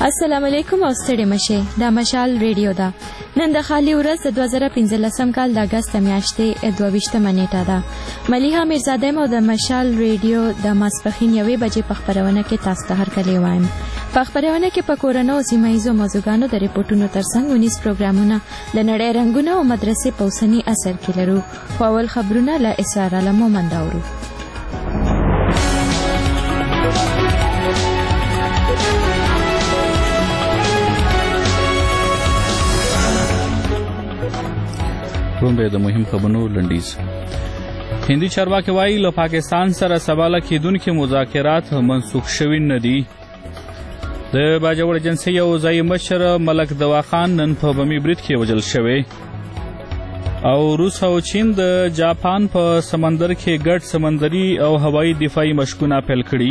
السلام علیکم او ستړي مشه دا مشال ریډیو دا نن د خالی ورځ د 2015 کال د اگست میاشتې 22 نیټه ده. ملیحه میرزاده مو د مشال ریډیو د ماسپخین 1 بجې په خبرونه کې تاسو ته هرکلی وایم. په خبرونه کې په کورونو سیمایزو موضوعګانو د ریپورتونو ترڅنګ 19 پروګرامونه د نړۍ رنگونه او مدرسې په اوسنی اثر کې لرو. خو اول خبرونه له اسرار علمومند اورو. رومبه د مهم خبرونو لنډیز. هندي چارواکي وایي له پاکستان سره سباله کېدونکي مذاکرات منسوخ شوي نه دي. د باجوړ ایجنسۍ یو ځایي مشر ملک دوا خان نن په بمي برید کې وژل شوی. او روس او چین د جاپان په سمندر کې ګډ سمندري او هوایي دفاعي مشقونه پیل کړي.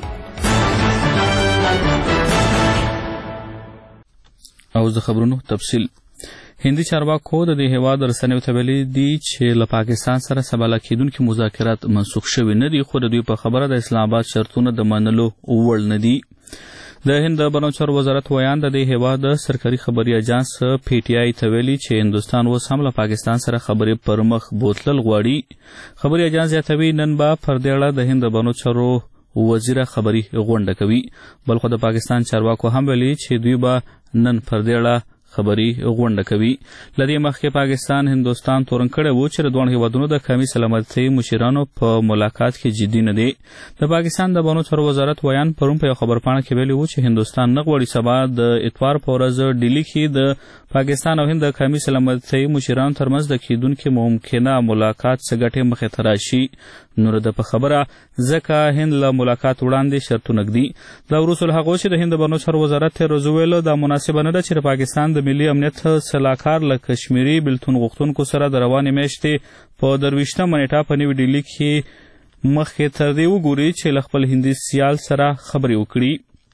او د خبرونو تفصیل. هندي چارواکو د دې هیواد رسنیو ته ویلي دي چې له پاکستان سره سباله کېدونکي مذاکرات منسوخ شوي نه دي، خو د دوی په خبره د اسلام آباد شرطونه د منلو وړ نه دي. د هند د بهرنیو چارو وزارت ویان د دې هیواد سرکاري خبري اجانس پی ټي آی ته ویلي چې هندوستان اوس هم له پاکستان سره خبرې پر مخ بوتلل غواړي. خبري اجانس زیاتوي نن به پر دې اړه د هند د بهرنیو چارو وزیر خبري غونډه کوي. بلخو د پاکستان چارواکو هم ویلي چې دوی به نن پر دې اړه خبري غونډه کوي. لدې مخکې پاکستان هندوستان تورن کړی و چې د دوه هیوادونو د قومي سلامتۍ مشرانو په ملاقات کې جدي نه دی. د پاکستان د بهرنیو چارو وزارت ویان پرون په یو خبرپاڼه کې ویلي و چې هندوستان نه غواړي سبا د اتوار په ورځ ډیلي کې د پاکستان او هند د قومي سلامتۍ مشرانو ترمنځ د کېدونکي ممکنه ملاقات څه ګټې مخې ته راشي. نور د په خبره ځکه هند له ملاقات وړاندې شرطونه ږدي. دا وروسته له هغو چې د هند د بهرنیو چارو وزارت تېره ورځ وویل دا مناسبه نه ده چې د پاکستان د ملي امنیت سلاکار له کشمیري بېلتون غوښتونکو سره د روانې میاشتې په 23 نیټه په نوي ډیلي کې مخکې تر دې وګوري چې له خپل هندي سیال سره خبرې وکړي.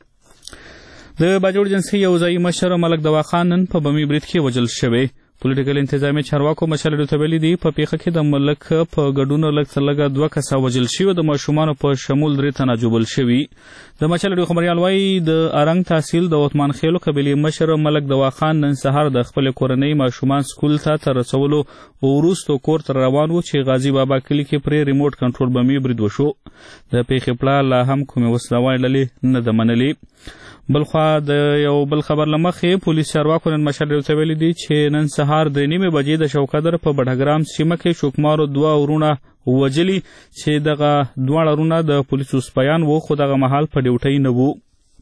د باجوړ ایجنسۍ یو ځایي مشر ملک دوا خان نن په بمي برید کې وژل شوی. پولیټیکل انتظامی چارواکو مشال ډیو ته ویلي دي په پیښه کې د ملک په ګډون لږ تر لږه 2 کسه وژل شوي، د ماشومانو په شمول 3 تنه ژوبل شوي. د مشال ډیو خبریال وایي د ارنګ تحصیل د عثمان خیلو قبیلې مشر ملک دوا خان نن سهار د خپل کورنۍ ماشومان سکول ته رسولو وروسته کور ته روان و چې غازی بابا کلی کې پرې ریموټ کنټرول بمي برید وشو. د پیښې پړه لا هم کومې وسلوالې ډلې نه ده منلې. بلخوا د یو بل خبر لمخې پولیس چارواکو نن مشال ډیو ته ویلي دي چې نن سهار 3:30 بجې د شوکدر په بډګرام سیمه کې شوکمارو 2 ورونه وجلي چې دغه دواړه ورونه د پولیسو سپیان وو، خو دغه مهال په ډیوټۍ نه وو.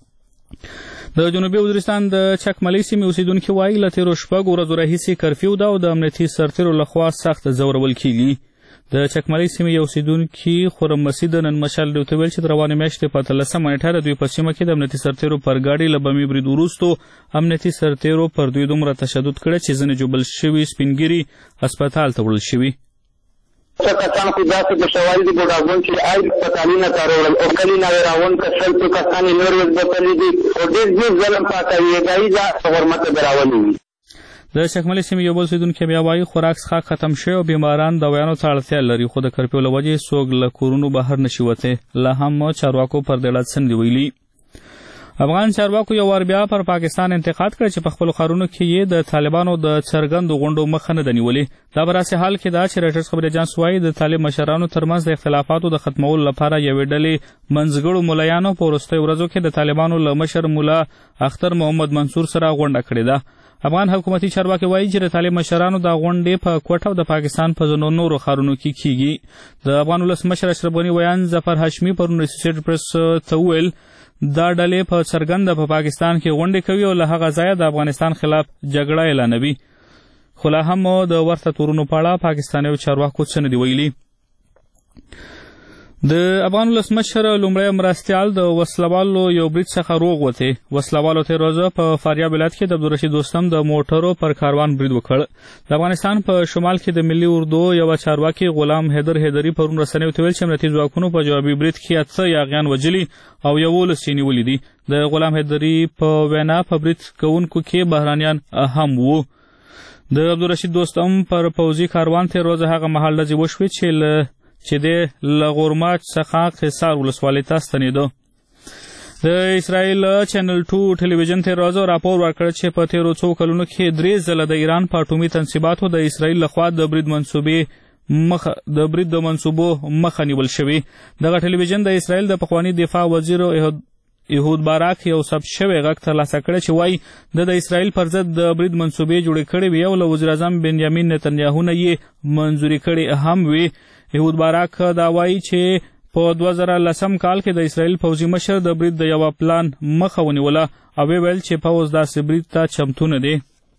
د جنوبي وزیرستان د چکملۍ سیمې اوسیدونکي وایي له تېرو 6 ورځو راهیسې کرفیو ده او د امنیتي سرتېرو لخوا سخت ځورول کیږي. د چکملۍ سیمې یو اوسیدونکي خرم مسید نن مشال ډیو ته ویل چې د روانې میاشتې په 13 نیټه د دوی په سیمه کې د امنیتي سرتېرو پر ګاډي له بمي برید وروسته امنیتي سرتېرو پر دوی دومره تشدد کړی چې ځینې ژوبل شوي سپینګیري هسپتال ته وړل شوي. څه کسان خو داسې په شوال دي بوډاګون چې آی هسپتالونه ته راوړل او کلي نه راون کسل څو کسان یې نور وزبتلي دي او ډېر ظلم پاکوي دایي دا غرمته به راولي وي. د چکملۍ سیمې یو بل اوسیدونکی بیا وایي خوراک څښاک ختم شوی او بیماران دوايانو ته اړتیا لري، خو د کرفیو له وجې څوک له کورونو بهر نشي وتی. لا هم چارواکو پر دې اړه څه نه دي ویلي. افغان چارواکو یو وار بیا پر پاکستان انتقاد کړی چې په خپلو ښارونو کې یې د طالبانو د څرګندو غونډو مخه نه ده نیولې. دا په داسې حال کې ده چې رویټرز خبري اجانس وایي د طالب مشرانو ترمنځ د اختلافاتو د ختمولو لپاره یوې ډلې منځګړو ملایانو په وروستیو ورځو کې د طالبانو له مشر ملا اختر محمد منصور سره غونډه کړې ده. افغان حکومتي چارواکي وایي چې د طالب مشرانو د غونډې په کوټه او د پاکستان په ځینو نورو ښارونو کې کیږي. د افغان ولسمشر اشرف غني ویان ظفر هاشمي پرون اسوسییټډ پریس ته وویل دا ډلې په څرګنده په پاکستان کې غونډې کوي او له هغه ځایه د افغانستان خلاف جګړه اعلانوي. خو لا هم د ورته تورونو په اړه پاکستانیو چارواکو څه نه دي ویلي. د افغان ولسمشر لومړی مرستیال د وسلوالو یو برید څخه روغ وتی. وسلوالو تېره ورځ په فاریاب ولایت کې د عبدالرشید دوستم د موټرو پر کاروان برید وکړ. د افغانستان په شمال کې د ملي اردو یوه چارواکي غلام حیدر حیدري پرون رسنیو ته ویل چې امنیتي ځواکونو په جوابي برید کې 8 یاغیان وژلي او 11 یې نیولي دي. د غلام حیدري په وینا په برید کوونکو کې بهرانیان هم وو. د عبدالرشید دوستم پر پوځي کاروان تېره ورځ هغه مهال ډزې وشوې چې د له غورماچ څخه قیصار ولسوالۍ ته ستنېده. د اسرائیل چینل 2 ټلویزیون ته راځو راپور ورکړ چې په تیرو څو کلونو کې 3 ځله د ایران په اټومي تنصیباتو د اسرائیل لخوا د برید د منصوبو مخه نیول شوې. دغه ټلویزیون د اسرائیل د پخوانی دفاع وزیر ایهود باراک یو ثبت شوی غږ ترلاسه کړی چې وایي د اسرائیل پر ضد د برید منصوبې جوړې کړې وي او له وزیر اعظم بنیامین نتنیاهو نه یې منظوري کړې هم وي. ایهود باراک دا وایي چې په 2010 کال کې د اسرائیل پوځي مشر د برید د یو پلان مخه ونیوله او ویل چې پوځ داسې برید ته چمتو نه دی.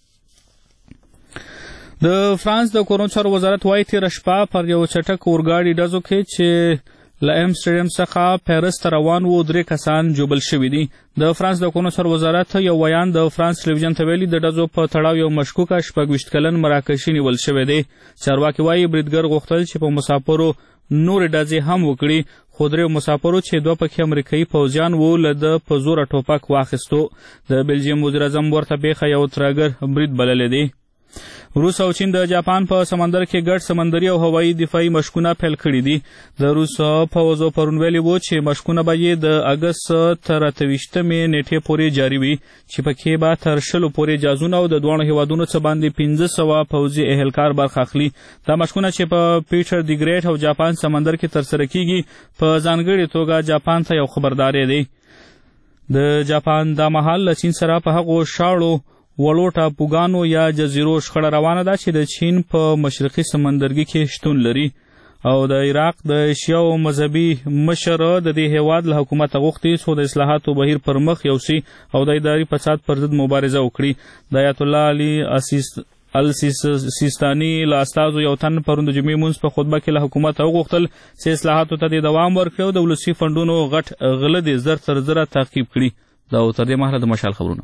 د فرانس د کورونو چارو وزارت وایي تېره شپه پر یو چټک اورګاډي ډزو کې چې له امسټرډم څخه پیرس ته روان وو 3 کسان ژوبل شوي دي. د فرانس د کورونو چارو وزارت یو ویان د فرانس ټلویزیون ته ویلي د ډزو په تړاو یو مشکوکه 26 کلن مراکشي نیول شوی دی. چارواکي وایي بریدګر غوښتل چې په مسافرو نور ډزې هم وکړي خو 3 مسافرو چې 2 پکې امریکایي پوځیان وو له ده په زوره ټوپک واخیستو. د بلجیم وزیر اعظم ورته پیښه یو ترهګر برید بللی دی. روس او چین د جاپان په سمندر کې ګډ سمندري او هوایي دفاعي مشقونه پیل کړي دي. د روس پوځ پرون ویلي وو چې مشقونه به یې د اګست تر 28 نیټې پورې جاري وي چې پکې به تر 10 پورې جازونه او د دواړو هیوادونو څخه باندې 1500 پوځي اهلکار برخه اخلي. دا مشقونه چې په پیټر دی ګریټ او جاپان سمندر کې ترسره کیږي په ځانګړې توګه جاپان ته یو خبرداری دی. د جاپان دا مهال له چین سره په هغو شاړو وړو ټاپوګانو یا جزیرو شخړه روانه ده چې د چین په مشرقي سمندرګي کې شتون لري او د عراق د شیعو مذهبي مشر د دې هیواد له حکومته غوښتي څو د اصلاحاتو بهیر پر مخ یوسي او د اداري فساد پر ضد مبارزه وکړي. د آیت الله علي السیستاني له استازو یو تن پرون د جمعې مونځ په خطبه کې له حکومته وغوښتل چې اصلاحاتو ته د دوام ورکړي او د ولسي فنډونو غټ غله دې زر تر زره تعقیب کړي. دا تر دې مهاله د مشال خبرونه.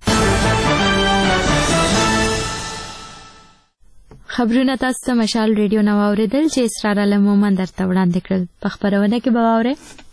خبرونه تاسو ته مشال ریډیو نو اوریدل چې اسرار علم مومن درته وړاندې کړل. په خبرونه کې به واورئ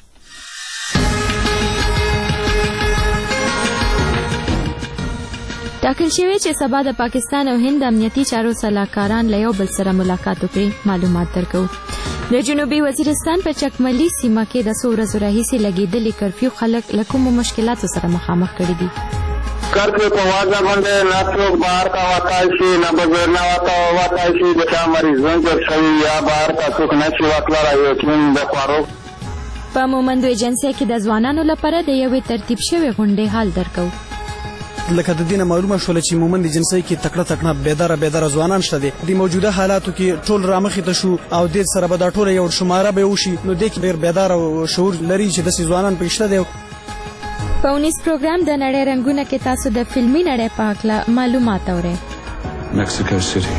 ټاکل شوی چې سبا د پاکستان او هند امنیتي چارو سلاکاران له یو بل سره ملاقات وکړي. معلومات درکو. د جنوبي وزیرستان په چکملي سیمه کې د 100 ورځو راهیسې لګېدلې کرفیو خلک له کومو مشکلاتو سره مخامخ کړي دي. کرفیو په واضح باندې نه څوک بهر ته وتای شي نه بغیر نه وتای شي د چا مریضان جوړ شوي یا بهر ته څوک نه شي وتلای یقین د خوارو. په مومندو ایجنسۍ کې د ځوانانو لپاره د یوې ترتیب شوې غونډې حال درکو. لکه د دینه معلومه شول چې مومند ایجنسۍ کې تکړه بیداره ځوانان شته دي. د موجوده حالاتو کې ټول رامخې ته شو او د سره به دا ټول یو شماره به وشي نو د کې ډیر بیداره او شعور لري چې د ځوانان پېښته دي. په 19 پروګرام د نړۍ رنگونه کې تاسو د فلمي نړۍ په اړه معلومات اورئ. Mexico City.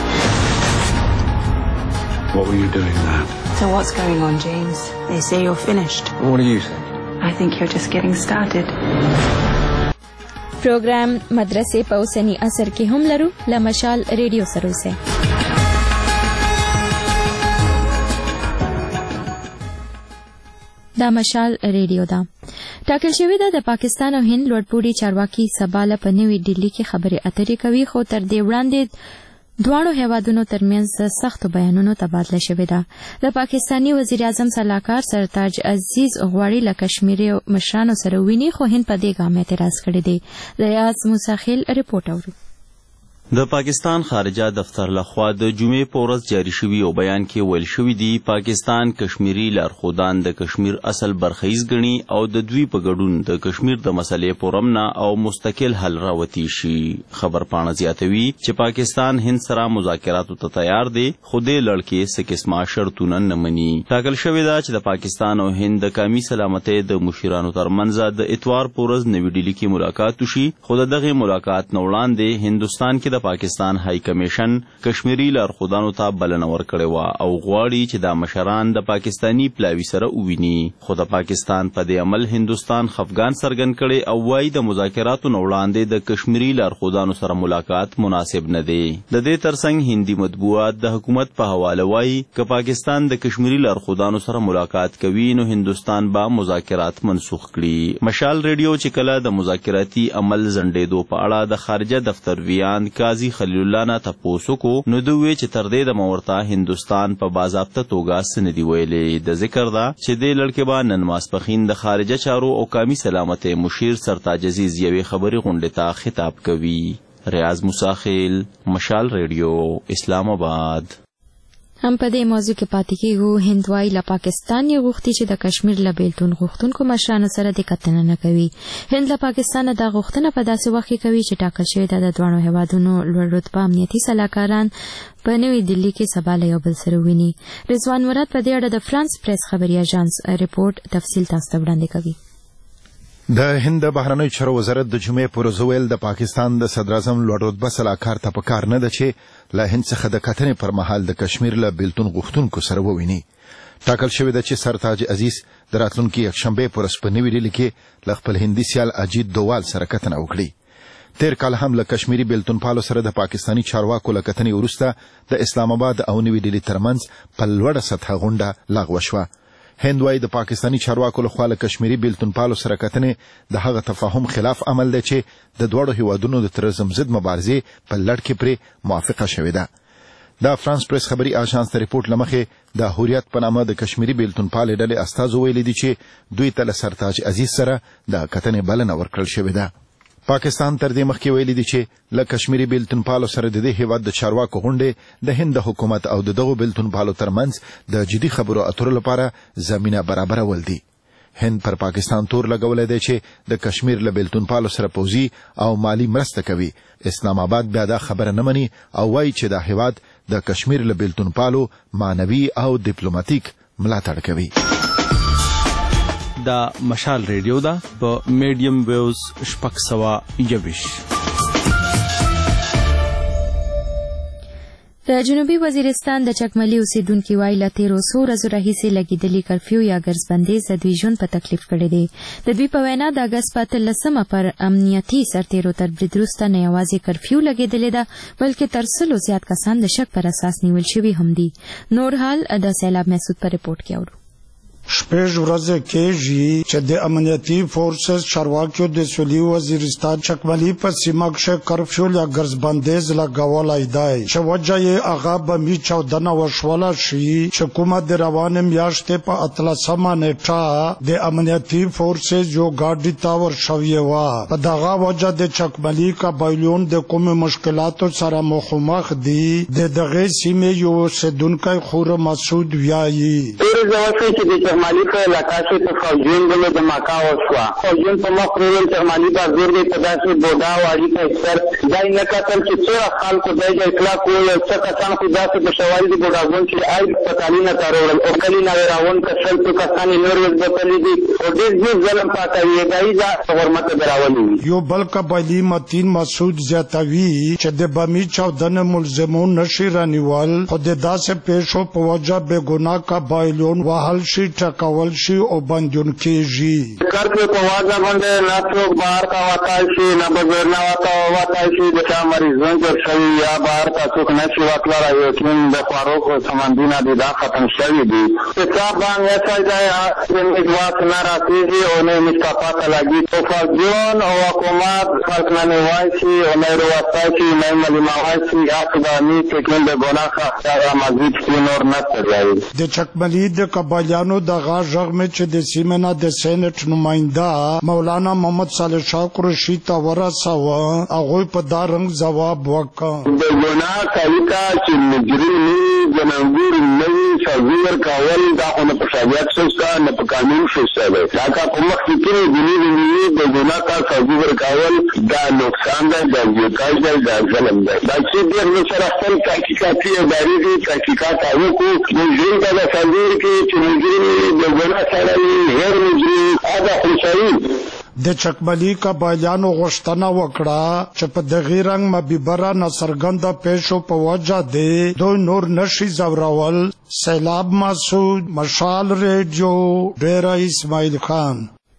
What were you doing there? So what's going on, James? They say you're finished. What do you think? I think you're just getting started. پروګرام مدرسې په اوسني عصر کې هم لرو. له مشال ریډیو سره اوسئ. دا مشال ریډیو ده. ټاکل شوې ده د پاکستان او هند لوړپوړي چارواکي سبا له په نوې ډیلي کې خبرې اترې کوي خو تر دې وړاندې دواړو هیوادونو ترمنځ سختو بیانونو تبادله شوې ده. د پاکستاني وزیر اعظم سلاکار سرتاج عزیز غواړي له کشمیري مشرانو سره ویني خو هند په دې ګام اعتراض کړی دی. ریاض موسیخیل رپورټ اورو. د پاکستان خارجه دفتر لخوا د جمعې په ورځ جاری شوي او بیان کې ویل شوي دي پاکستان کشمیري لارښودان د کشمیر اصل برخیز ګڼي او د دوی په ګډون د کشمیر د مسلې په رمنه او مستقل حل راوتی شي. خبر پاڼه زیاتوي چې پاکستان هند سره مذاکراتو ته تیار دی خو د لړکې څه قسمه شرطونه نه مني. ټاکل شوې ده چې د پاکستان او هند د قومي سلامتۍ د مشیرانو ترمنځ د اتوار په ورځ نوې ډیلي کې ملاقات وشي خو د دغه ملاقات نه وړاندې هندوستان کې د پاکستان های کمیشن کشمیري لارښودانو ته بلنه ورکړې وه او غواړي چې دا مشران د پاکستاني پلاوي سره وویني خو د پاکستان په دې عمل هندوستان خفګان څرګند کړی او وایي د مذاکراتو نه وړاندې د کشمیري لارښودانو سره ملاقات مناسب نه دی. د دې ترڅنګ هندي مطبوعات د حکومت په حواله وایي که پاکستان د کشمیري لارښودانو سره ملاقات کوي نو هندوستان به مذاکرات منسوخ کړي. مشال ریډیو چې کله د مذاکراتي عمل ځنډېدو په اړه د خارجه دفتر ویان قاضي خلیل الله نه تپوس وکړو نو دوی چې تر دې دمه ورته هندوستان په باضابطه توګه څه نه دي ویلي. د ذکر ده چې دې لړکې به نن ماسپښین د خارجه چارو او قومي سلامتۍ مشیر سرتاج عزیز یوې خبري غونډې ته خطاب کوي. ریاض موسی خیل، مشال ریډیو، اسلام آباد. هم په دې موضوع کې پاتې کېږو. هند وایي له پاکستان یې غوښتي چې د کشمیر له بیلتون غوښتونکو مشرانو سره د کتنه نه کوي. هند له پاکستانه دا غوښتنه په داسې وخت کې کوي چې ټاکل شوې ده د دواړو هېوادونو لوړ رتبه امنیتي سلاکاران په نوې دلي کې سبا له یو بل سره ویني. رضوان مراد په دې اړه د فرانس پریس خبري اژانس رپورټ تفصیل تاسو ته وړاندې کوي. د هند بهرنیو چارو وزارت د جمعې پر ورځ ویل د پاکستان د صدراعظم لوړ رتبه سلاکار ته پکار نه ده چې له هند څخه د کتنې پر مهال د کشمیر له بیلتون غوښتونکو سره وویني. ټاکل شوې ده چې سرتاج عزیز د راتلونکي یکشنبې پر ورځ په نوې ډیلي کې له خپل هندي سیال اجیت دووال سره کتنه وکړي. تیر کال هم له کشمیري بیلتون پالو سره د پاکستانی چارواکو له کتنې وروسته د اسلام آباد او نوې ډیلي ترمنځ په لوړه سطحه غونډه لغوه شوه. هند وايي د پاکستانی چارواکو لخوا له کشمیري بیلتون پالو سره کتنې د هغه تفاهم خلاف عمل دی چې د دواړو هیوادونو د تروريزم ضد مبارزې په لړ کې پرې موافقه شوې ده. د فرانس پریس خبري اژانس ته ریپورت لمخې د هوریت په نامه د کشمیري بیلتون پال ډلې استازو ویلي دي چې دوی ته له سرتاج عزیز سره د کتنې بلنه ورکړل شوې ده. پاکستان تر دې مخکې ویلي دي چې له کشمیري بیلتون پالو سره د دې هیواد د چارواکو غونډې د هند حکومت او دغه بیلتون پالو ترمنځ د جدي خبرو اترو لپاره زمينه برابرول دي. هند پر پاکستان تور لګولای دی چې د کشمیر له بیلتون پالو سره پوځي او مالی مرسته کوي. اسلام آباد بیا دا خبره نه مني او وایي چې د هیواد د کشمیر له بیلتون پالو مانوي او ډیپلوماټیک ملاتړ کوي. دا مشال ریډیو دا په میډیم ویوز 621. د جنوبي وزیرستان د چکملي اوسیدونکو وایي له تیرو څو ورځو راهیسې لګېدلي کرفیو یا ګرځبندیز د دوی ژوند په تکلیف کړی دی. د دوی په وینا د اګست په 13 پر امنیتي سرتیرو تر برید وروسته نه یوازې کرفیو لګېدلې ده بلکې تر 100 زیات کسان د شک پر اساس نیول شوي هم دي. نور حال د سیلاب محسود په ریپورت کې اورو. شپږ ورځې کېږي چې د امنیتي فورسز چارواکیو د سویلي وزیرستان چکملي په سیمه کې کرفیو یا ګرځبندیز لګولای دی چې وجه یې هغه به می 14 وشوله شي چې کومه د روانې میاشتې په 13 نیټه د امنیتي فورسز یو ګاډي تا ورشوي و. په دغه وجه د چکملي قبایلون د کوم مشکلاتو سره مخامخ دي. د دغه سیمې یو سیدونکو خور مسعود ویایي چغمالی په علاقه کې په فوجین بلو د ماکا وشوه. فوجین په مخ ویل چغمالی په زور دی په داسې بوډا او اړیکه اکثر دای نه کتل چې څوره خلکو دی د اطلاع کول او څه کسان خو داسې په شوالي دي بوډاګون چې آی پتالي نه تاروړل او کلی نه راون کسل تو کسان نور وز بتلی دي او دې ظلم پاتوي دای دا حرمت دراولي. یو بل قبایلی متین مسعود زیاتوي چې د بمی 14 ملزمون نشي رانیول خو د داسې پیښو په وجه به ګناه قبایلون وهل شي ټکول شي او بندون کېږي. کرکه په واځه باندې نه څوک بهر ته وتای شي نه بغیر نه وتای شي د چا مریضون چې شوي یا بهر ته څوک نه شي وتلای یقین د فاروق سمندونه دي دا ختم شوي دي. حساب باندې ځای د واک نه راځي او نه مستفا ته لګي او فوجون او حکومت خلک نه وای شي او نه وروستای شي نه ملي ماوای شي اخبارني چې د ګناه خبره مزید کی نور نه ترځي. د چکملي د قبایلیانو د غاژغ میں چې د سیمنا د سینټ نمائنده مولانا محمد صالح شاه قریشی ته ورساوه هغه په دا رنګ جواب وکړ. د ګناه طریقه چې مجرم جنګور نه شاګر کول دا نه په شریعت څخه نه په قانون څخه دا کا کوم فکر دی د ګناه کا شاګر کول دا نقصان ده د یوکای د ظلم ده. دا چې د نشره خپل تحقیقاتي ادارې دي تحقیقات او کو د ژوند د شاګر کې چې د چکملي قبایلیانو غوښتنه وکړه چې په دغه رنګ مبیبره ناڅرګنده پیښو په وجه دی دوی نور نشي زورول. سیلاب مسعود، مشال ریډیو، ډیره اسماعیل خان.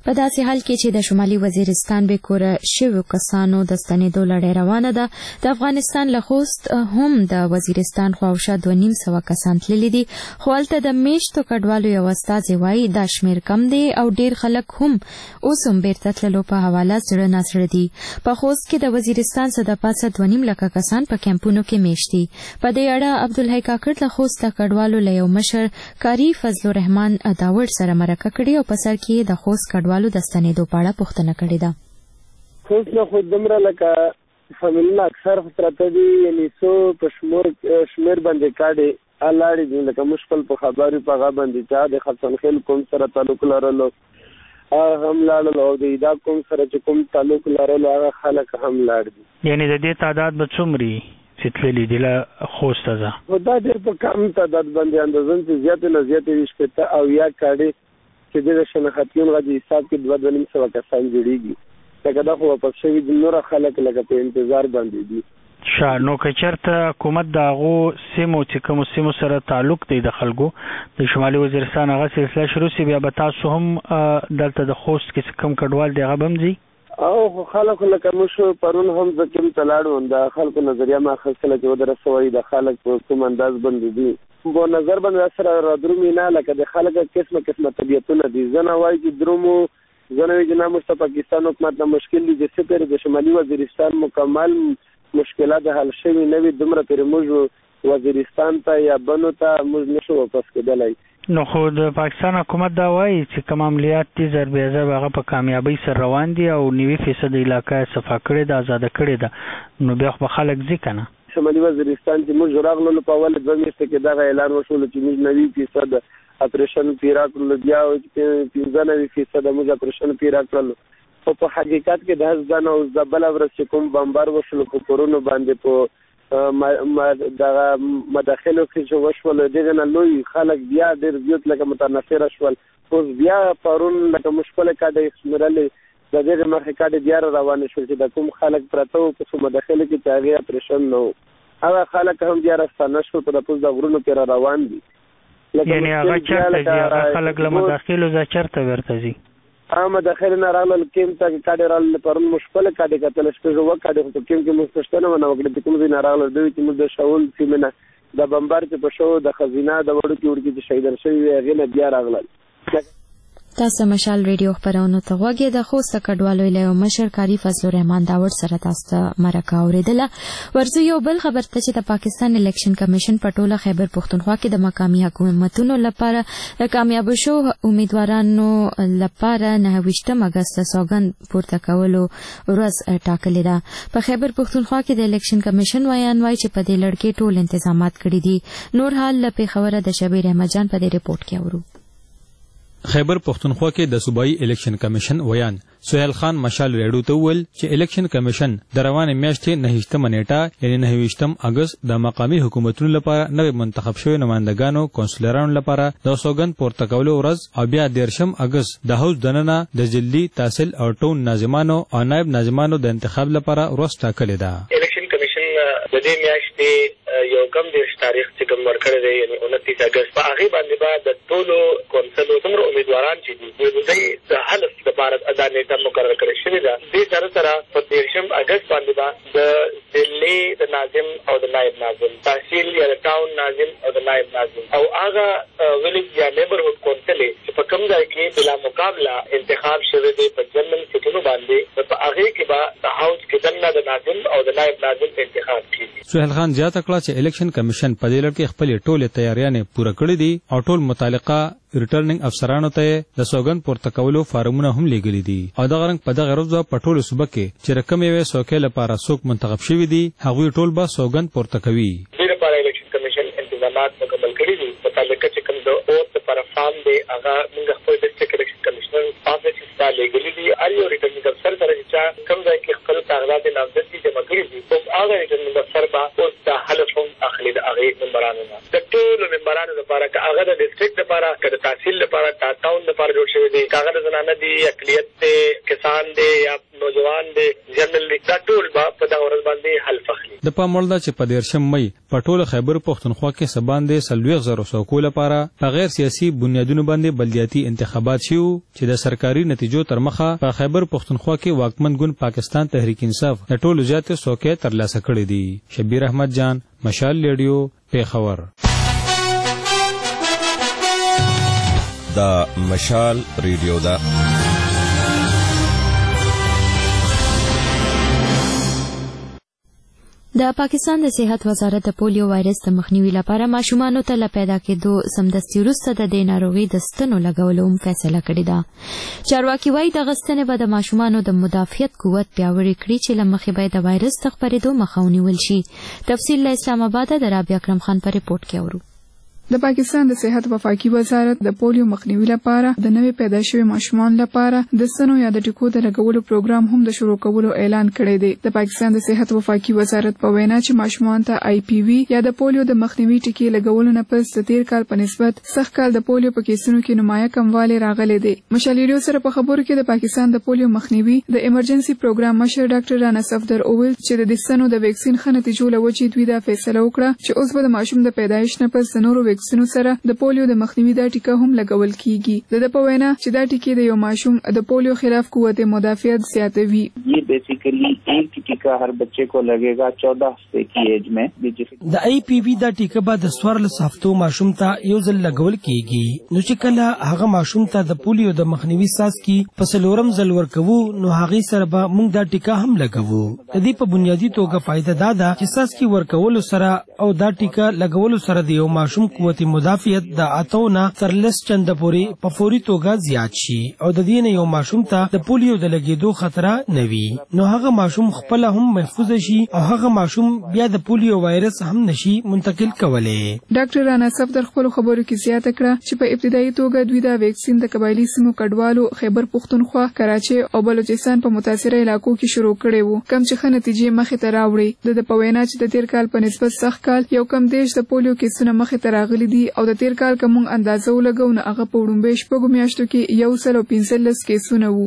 په داسې حال کې چې د شمالي وزیرستان به کور شویو کسانو د ستنېدو لړۍ روانه ده، د افغانستان له خوست هم د وزیرستان خواوشا 2.5 کسان تللي دي، خو هلته د میشتو کډوالو یو استازی وایي دا شمېر کم دی او ډېر خلک هم اوس هم بیرته تللو په حواله زړه نازړه دي. په خوست کې د وزیرستان څخه د پاسه 2.5 لکه کسان په کیمپونو کې میشت دي. په دې اړه عبدالحی کاکړ له خوست د کډوالو له یو مشر کاري فضل الرحمن داوړ سره مرکه کړې او په سر کې د خوست کډوالو د ستنېدو په اړه پوښتنه کړې ده. خوست نه خو دومره لکه فامیلونه اکثر پراته دي، یعنې څو په شمېر باندې کاډې الاړې دي، لکه موږ خپل په خبرو په هغه باندې چا د خپسنخیل قوم سره تعلق لرلو هغه هم لاړل او د ایدا قوم سره چې کوم تعلق لرلو هغه خلک هم لاړ دي. یعنې د دې تعداد به څومره چې تللي دي له خوسته ده؟ خو دا ډېر په کم تعداد باندې اندازن چې زیاتې نه زیاتې 20 او یا کاډې چې د شناختیون غږی حساب کې 2.5 کسان جوړیږي، لکه دا خو واپس شوي دي، نور خلک لکه په انتظار باندې دي. نو که چېرته حکومت د هغو سیمو چې کومو سیمو سره تعلق دی د خلکو د شمالي وزیرستان هغه سلسله شروع سي، بیا به تاسو هم دلته د خوست کې کوم کډوال دی هغه به هم ځي؟ او خلکو لکه موږ پرون هم زه کوم ته لاړو، د خلکو نظریه ما اخیستله چې ودرسوي د خلک په کوم انداز باندې دي. په نظر باندې سره را درومي نه، لکه د خلکو قسمه طبیعتونه دي. زه نه وایي چې درومو، زه نه وایي چې نه موږ پاکستان حکومت ته مشکل دي چې څه پرې د شمالي وزیرستان مکمل مشکلات حل شوي نه وي، دومره پرې موږ وزیرستان ته یا بنو ته موږ نشو واپس کېدلی. نو خو د پاکستان حکومت دا وایي چې کوم عملیات دي ضربې ضرب هغه په کامیابۍ سره روان دي او 90% علاقه صفا کړې ده، آزاده کړې ده، نو بیا خو به خلک ځي که نه؟ شمالي وزیرستان چې موږ راغلو په اول 2 میاشتې کې دغه اعلان وشول چې موږ 90% اپریشن پیرا کړلو، بیا 95% موږ اپریشن پیرا کړلو، خو په حقیقت کې د هڅ ځان او د بل ورځ چې کوم بمبار وشول په کورونو باندې په دغه مداخلو کې چې وشول دغه نه لوی خلک بیا ډېر زیات لکه متنفره شول. اوس بیا پرون لکه مشکله کاډې شمېرلې د دغه مخکې کاډې بیا روانې شول چې د کوم خلک پراته وو په مداخله کې چې هغې اپریشن نه و، هغه خلک هم بیا راستانه شول، په دپوس د غرونو کې را روان دي. یعنې هغه چېرته ځي؟ هغه خلک له مداخلو ځه چېرته ورته ځي؟ مداخل نه راغلل کیم ته کاډې راغلل، پرون مشکله کاډې کتل شپږ و کاډې خو کیم کې موږ پوښتنه ونه وکړه چې کوم ځای نه راغلل، دوی چې موږ د شاول سیمې نه د بمبار چې په شو د خزینه د وړو کې ورکې چې شهیدان شوي وي هغې نه بیا راغلل. تاسو مشال ریډیو خبرونو ته غوږی د خوست کډوالو له مشر کاری فضل الرحمن داوړ سره تاسو ته مرکه اوریدله. ورځو یو بل خبر ته چې د پاکستان الیکشن کمیشن په ټوله خیبر پښتونخوا کې د مقامی حکومتونو لپاره د کامیاب شو امیدوارانو لپاره 29 اگست سوګند پورته کولو ورځ ټاکلې ده. په خیبر پښتونخوا کې د الیکشن کمیشن وایي چې په دې لړ کې ټول انتظامات کړي دي. نور حال له پیښوره د شبیر احمد جان په دې ریپورت کې اورو. خیبر پښتونخوا کې د صوبایي الیکشن کمیشن ویان سہیل خان مشال ریډیو ته وویل چې الیکشن کمیشن د روانې میاشتې 29 نیټه یعنی 29 اگست د مقامی حکومتونو لپاره نوې منتخب شوی نمائندګانو کونسلرانو لپاره د سوګند پورته کولو ورځ او بیا 13 اگست د هاوس دننه د جلدی تحصیل او ټون ناظمانو او نائب ناظمانو د انتخاب لپاره ورځ ټاکلې ده. الیکشن کمیشن د دې میاشتې یو کم د تاریخ چې کوم ورکړی دی یعنی 29 اگست په هغې باندې به د ټولو کونسلو څومره امیدواران چې دي د دوی د حلف لپاره دا نیټه مقرره کړې شوې ده. دې سره سره په 13 اگست باندې به د ضلعې د ناظم او د نایب ناظم، تحصیل یا د ټاون ناظم او د نایب ناظم او هغه ویلیج یا نیبرهوډ کونسل چې په کوم ځای کې بلا مقابله انتخاب شوی دی په جنرل سیټونو باندې، په هغې کې به د هاوس کې دننه د ناظم او د نایب ناظم انتخاب کېږي. سہیل خان زیاته کړه چې الیکشن کمیشن په دې لړ کې خپلې ټولې تیاریانې پوره کړې دي او ټول متعلقه ریټرنینګ افسرانو ته د سوګند پورته کولو فارمونه هم لیږلي دي او دغه رنګ په دغه ورځ په ټولو صوبه کې چې رقم یې څوکۍ لپاره څوک منتخب شوي دي هغوی ټول به سوګند پورته کوي. دې لپاره الیکشن کمیشن انتظامات مکمل کړي دي. متعلقه چې کوم د اوت لپاره فارم دی هغه موږ خپل ډسټرکټ الیکشن کمیشنر آفیس ته لیږلي دي. هر یو ریټرنینګ افسر سره چې کوم ځای کې خپل کاغذات نامزدګي جمع کړي دي هغه ریټرنینګ افسر به اوس د حلف هم اخلي د هغې ممبرانو نه. د ټولو ممبرانو لپاره که هغه د ډسټرکټ لپاره که د تحصیل لپاره ټاون لپاره جوړ شوی دی، که هغه د زنانه دي، اقلیت دی، کسان دی یا نوجوان دی، جنرل دی، دا ټول به په دغه ورځ باندې حلف اخلي. د پام وړ ده چې په 13 مئی په ټوله خیبر پښتونخوا کې سباندې 40,000 څوکو لپاره په غیر سیاسي بنیادونو باندې بلدیاتي انتخابات شوي چې د سرکاري نتیجو تر مخه په خیبر پښتونخوا کې واکمن ګوند پاکستان تحریک انصاف د ټولو زیاتې څوکۍ ترلاسه کړې دي. شبیر احمد جان، مشال ریډیو، پیښور. دا مشال ریډیو دا د پاکستان د صحت وزارت د پولیو وایرس د مخنیوي لپاره ماشومانو ته له پیدا کېدو سمدستي وروسته د دې ناروغي د ستنو لګولو هم فیصله کړې ده. چارواکي وایي دغه ستنې به د ماشومانو د مدافعت قوت پیاوړی کړي چې له مخې به د وایرس د خپرېدو مخه ونیول شي. تفصیل له اسلام آباد د رابعه اکرم خان په ریپورت کې اورو. د پاکستان د صحت وفاقي وزارت د پولیو مخنیوي لپاره د نوې پیدا شوی ماشومان لپاره د ستنو یا د ټیکو د لګولو پروګرام هم د شروع کولو اعلان کړی دی. د پاکستان د صحت وفاقي وزارت په وینا چې ماشومان ته آی پی وی یا د پولیو د مخنیوي ټیکې لګولو نه پس د تیر کال په نسبت سخت کال د پولیو په کیسونو کې نمایه کموالی راغلی دی. مشال ریډیو سره په خبرو کې د پاکستان د پولیو مخنیوي د ایمرجنسي پروګرام مشر ډاکټر رانا صفدر اوویل چې د ستنو د ویکسین ښه نتیجو له وجې دوی دا فیصله وکړه چې اوس به د ماشوم د پیدایش نه پس د نورو ویکسینو سره د پولیو د مخنیوي دا ټیکه هم لګول کیږي. د په وینا چې دا ټیکې د یو ماشوم د پولیو خلاف قوت مدافعت زیاتوي. یہ بیسیکلی ایک ٹیکہ ہر بچے کو لگے گا 14 ہفتے کی ایج میں. د آی پی وی دا ټیکه به د 14 هفتو ماشوم ته یو ځل لګول کیږي. نو چې کله هغه ماشوم ته د پولیو د مخنیوي څاڅکي په څلورم ځل ورکوو نو هغه سره به موږ دا ټیکه هم لګوو. د دې په بنیادی توګه فائدہ دا ده چې څاڅکي ورکول سره او دا ټیکه لګول سره د یو ماشوم قوت مدافعت د اتونه تر لس چنده پورې په فوري توګه زیات شي او د دې نه یو ماشوم ته د پولیو د لګېدو خطر نه وي. نو هغه ماشوم خپل هم محفوظ شي او هغه ماشوم بیا د پولیو وایرس هم نشي منتقل کولی. ډاکټر رانا صفدر خپل خبرو کې زیاته کړه چې په ابتدایي توګه دوی دا ویکسین د قبایلی سیمو کډوالو خیبر پښتونخوا، کراچي او بلوچستان په متاثره علاقو کې شروع کړي وو، کم چې ښه نتیجې مخې ته راوړي. د په وینا چې د تیر کال په نسبت سخت کال یو کم دیش د پولیو کیسونه مخې ته راغلي دي او د تیر کال کوم اندازه ولګو نو هغه په وړومبۍ شپږو میاشتو کې 115 کیسونه وو.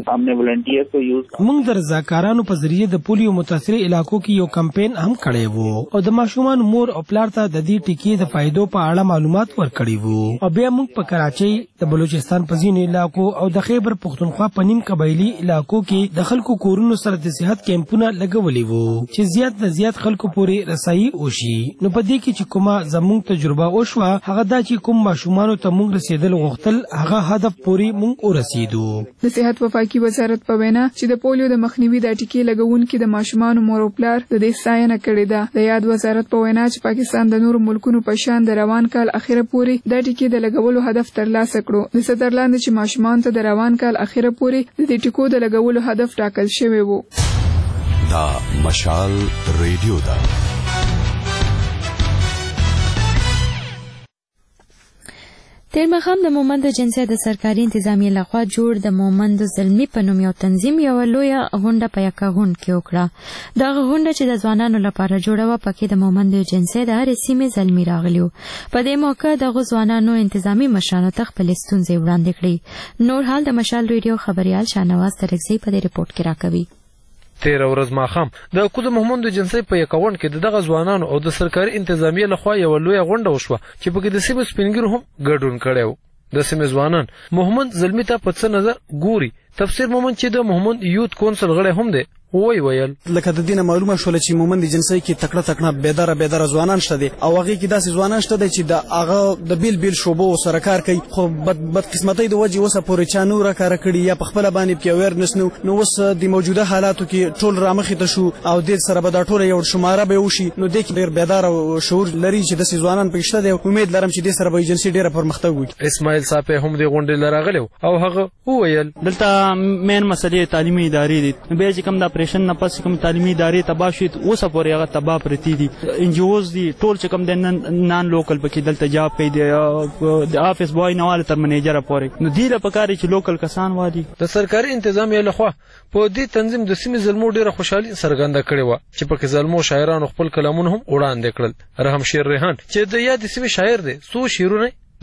موږ د رضاکارانو په ذریعه د پولیو متاثره علاقو کې یو کمپین هم کړی وو او د ماشومان مور او پلار ته د دې ټیکې د فایدو په اړه معلومات ورکړي وو. او بیا موږ په کراچۍ، د بلوچستان په ځینو علاقو او د خیبر پښتونخوا په نیم قبایلی علاقو کې د خلکو کورونو سره د صحت کیمپونه لګولي وو چې زیات نه زیات خلکو پورې رسایي وشي. نو په دې کې چې کومه زموږ تجربه وشوه هغه دا چې کوم ماشومانو ته موږ رسیدل غوښتل هغه هدف پورې موږ ورسېدو. د صحت وفاقي وزارت په وینا چې د پولیو د مخنیوي د ټیکې لګونکي د ماشومانو مور او پلار د دې ستاینه کړې ده. د یاد وزارت په وینا چې پاکستان د نورو ملکونو په شان د روان کال اخیره پورې د ټیکې د لګولو هدف ترلاسه کړو. د سترلاند چې ماشومان ته د روان کال اخیره پورې د دې ټیکو د لګولو هدف ټاکل شوی وو. دا مشال ریډیو دا تیر مخام د مومند جنسیت د سرکاري انتظامیه لخوا جوړ د مومند زلمی په نوم یو تنظیم یو لویه غونډه په یکا غونډ کې وکړه. دغه غونډه چې د ځوانانو لپاره جوړه وه پکې د مومند جنسیت د هرې سیمې زلمی راغلي وو. په دې موقع دغو ځوانانو انتظامي مشرانو ته خپلې ستونزې وړاندې کړې. نور حال د مشال ریډیو خبریال شاهنواز ترکزی په دې ریپورټ کې راکوي. تیر ورځ ماښام د کوز محمد جنسي په یکاون کې دغه ځوانانو او د سرکاري انتظامیه لخوا یو لویه غونډه وشوه چې پکې د سیمې سپینګیرو هم ګډون کړی و. د سیمې ځوانان محمد زلمی ته په څه نظر ګوري تفسیر مومند چې د محمد یوت کونسل غړی هم دی ویل لکه د دینه معلومه شول چې مومند جنسي کې تکړه بیداره ځوانان شته دي او هغه کې داسې ځوانان شته دي چې د هغه د بیل شوبو سره کار کوي خو بد قسمتۍ د وجې وسه پورې چا نور کار کړي یا په خپل باندې پیویر نسنو نو وس د موجوده حالاتو کې ټول رامخې ته شو او د سره به دا ټول یو شماره به وشي نو د کې ډیر بیداره شعور لري چې د ځوانان پکښته دي. امید لرم چې د سره به جنسي ډیره پرمختګ وکړي. اسماعیل صاحب هم د غونډې لراغلی او هغه ویل دلته مین مسلې تعلیمي ادارې دي به چې کوم د اپریشن نه پس کوم تعلیمي ادارې تباه شي اوسه پورې هغه تباه پرتی دي. ان جی اوز دي ټول چې کوم د نان لوکل پکې دلته جاب کوي د افیس بوای نه تر منیجر پورې نو دی له پکاري چې لوکل کسان وادي. د سرکاري انتظامیه لخوا په دې تنظیم د سیمې زلمو ډیره خوشحالي څرګنده کړې وه چې پکې زلمو شاعرانو خپل کلامونه هم وړاندې کړل. رحم شیر ریحان چې د یاد سیمې شاعر دی څو شعرونه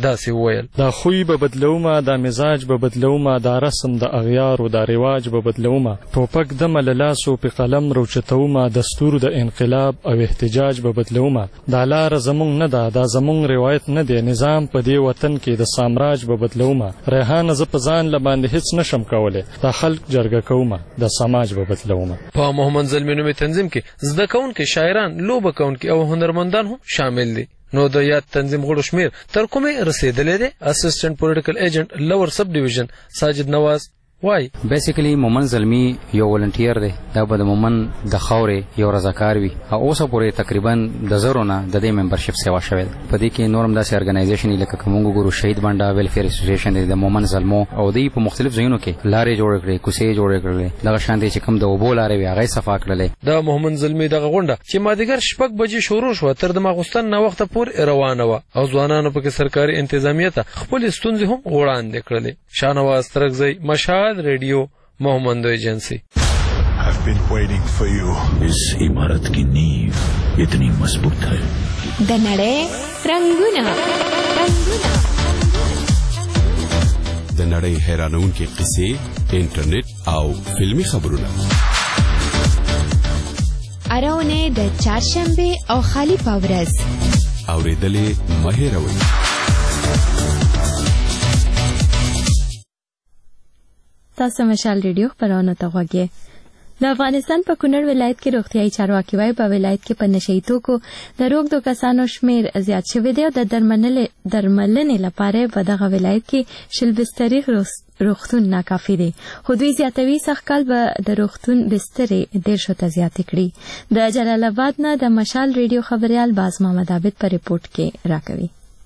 داسې وویل دا خوی به بدلومه دا مزاج به بدلومه دا رسم د اغیار او دا رواج به بدلومه ټوپک د مللاسو په قلم روچتومه دستور د انقلاب او احتجاج به بدلومه دا لار زمونږ نه ده دا زمونږ روایت نه دی نظام په دې وطن کې د سامراج به بدلومه ریحان ز په ځان لباندې هیڅ نشم کوله دا خلک جرګه کومه د سماج به بدلومه په محمد زلمی نومي تنظیم کې زده کوونکي شاعران لوبه کوونکي او هنرمندان هم شامل دي نو د یاد تنظیم غړو شمیر تر کومه رسیدلې ده اسسټنټ پولیټیکل ایجنټ لور سب ډیویژن ساجد نواز وای بیسیکلی مومن زلمی یو ولنټیر دی دا به د مومن د خاورې یو رضاکار وي او اوسه پورې تقریبا د زرو نه د دې ممبرشپ سیوا شوې ده په دې کې نورم داسې ارګنایزیشن لکه کومو ګورو شهید بانډا ویلفیر اسوسییشن د مومن زلمو او دوی په مختلف ځایونو کې لارې جوړ کړې کوڅې جوړ کړې دغه شان دي چې کوم د اوبو لارې وي هغه صفا کړلې د محمد زلمی دغه غونډه چې مازدیګر شپږ بجې شروع شوه تر د ماخوستن نه وخته پورې روانه وه او ځوانانو پکې سرکاري انتظامیه ته خپلې ستونزې هم وړاندې کړلې شاهنواز ترکزی مشهد ریډیو Mohammed agency I've been waiting for you. इस इमारत की नींव इतनी मजबूत है د نړۍ رنگونه د نړۍ حیرانونکې قصې انټرنیټ او فلمي خبرونه اراونه د چهارشنبه او خالی پاورز اوریدلې مهیروي تاسو مشال ریډیو خبرونه ته غوږی د افغانستان په کونړ ولایت کې روغتيایي چارواکي وايي په ولایت کې په نشئی توکو د روغ د کسانو شمیر زیات شوی دی او د درملنې لپاره په دغه ولایت کې شل بسترې روغتون ناکافي دي خو دوی زیاتوي سخکال به د روغتون بسترې 150 ته زیات کړي د جلال آباد نه د مشال ریډیو خبريال باز محمد عابد په ریپورت کې راکوي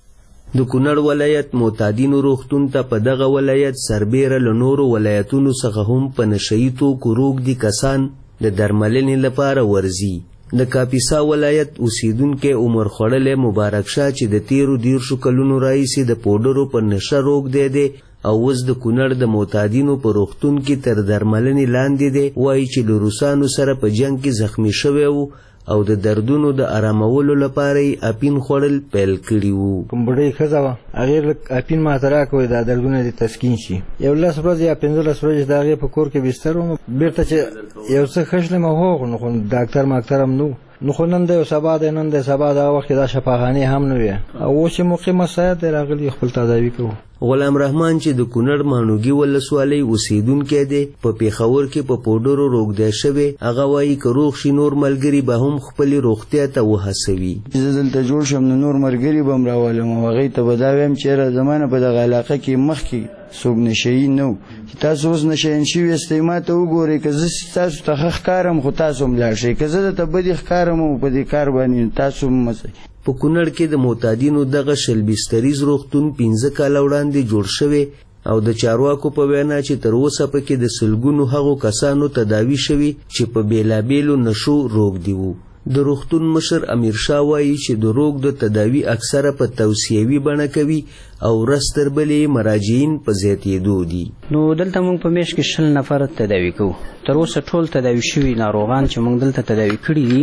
د کونړ ولایت معتادینو روغتون ته په دغه ولایت سربیره له نورو ولایتونو څخه هم په نشئی توکو روغ دي کسان د درملنې لپاره ورځي د کاپیسا ولایت اوسیدونکو عمر خړلې مبارک شاه چې د 13 کلونو راهیسې د پودرو په نشه روغ دی او اوس د کونړ د معتادینو په روغتون کې تر درملنې لاندې دی وایي چې له روسانو سره په جنگ کې زخمی شوی وو او د دردونو د آرامولو لپاره اپین خوړل پیل کړي وو کوم بډای ښځه وه هغې اپین ماته راکوي دا دردونه دې تسکین شي یو 10 ورځې یا 15 ورځې د هغې په کور کې بستر وم بېرته چې یو څه ښه شلم هوغ نو خو ډاکټر ماکټر هم نو نو خو نن دی او سبا دی نن دی سبا دغه وخت دا شفاخانې هم نه وي او اوس چې مقیمه سایت دی راغلي خپل تداوي کوو غلام رحمان چې د کونړ مانوګي ولسوالۍ اوسیدونکی دی په پیښور کې په پودرو روغدی شوی هغه وایي که روغ شي نور ملګري به هم خپلې روغتیا ته وهڅوي زه دلته جوړ شم نو نور ملګري به هم راولم او هغوی ته به دا وایم چېرې زما نه په دغه علاقه کې مخکې څوک نشهیي نه و چې تاسو اوس نشهیان شوي یاستئ ما ته وګورئ که زه تاسو ته ښه ښکارم خو تاسو هم لاړ شئ که زه درته بدې ښکارم او په دې کار باندې تاسو هم مه په کونړ کې د معتادینو دغه شل بستریز روغتون 15 کاله وړاندې جوړ شوی او د چارواکو په وینا چې تر اوسه پکې د سلګونو هغو کسانو تداوي شوي چې په بیلابیلو نشو روغ دي وو د روغتون مشر امیر شاه وایي چې د روغ د تداوي اکثره په توصیوي بڼه کوي او ورځ تر بلې مراجعین په زیاتېدو دي نو دلته موږ په میاشت کې 100 نفر تداوي کوو تر اوسه ټول تداوي شوي ناروغان چې موږ دلته تداوي کړي دي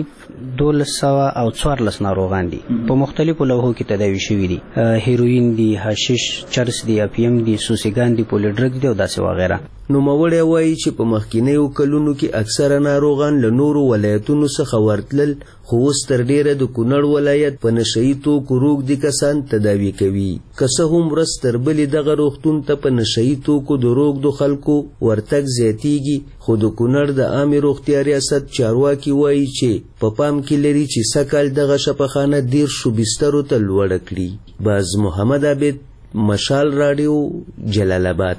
1214 ناروغان دي په مختلفو لوحو کې تداوي شوي دي هیروین دي حشیش چرس دي اپیم دي سوسیګان دي پولیډرګ دي او داسې وغیره نوموړی وایي چې په مخکینیو کلونو کې اکثره ناروغان له نورو ولایتونو څخه ورتلل خو اوس تر ډیره د کونړ ولایت په نشئی توکو روغ دي کسان تداوي کوي که څه هم ورځ تر بلې دغه روغتون ته په نشئی توکو د روغدو خلکو ورتګ زیاتیږي خو د کونړ د عامې روغتیا ریاست چارواکي وایي چې په پام کې لري چې سږکال دغه شفاخانه 10 بسترو ته لوړه کړي باز محمد عابد مشال راډیو جلال آباد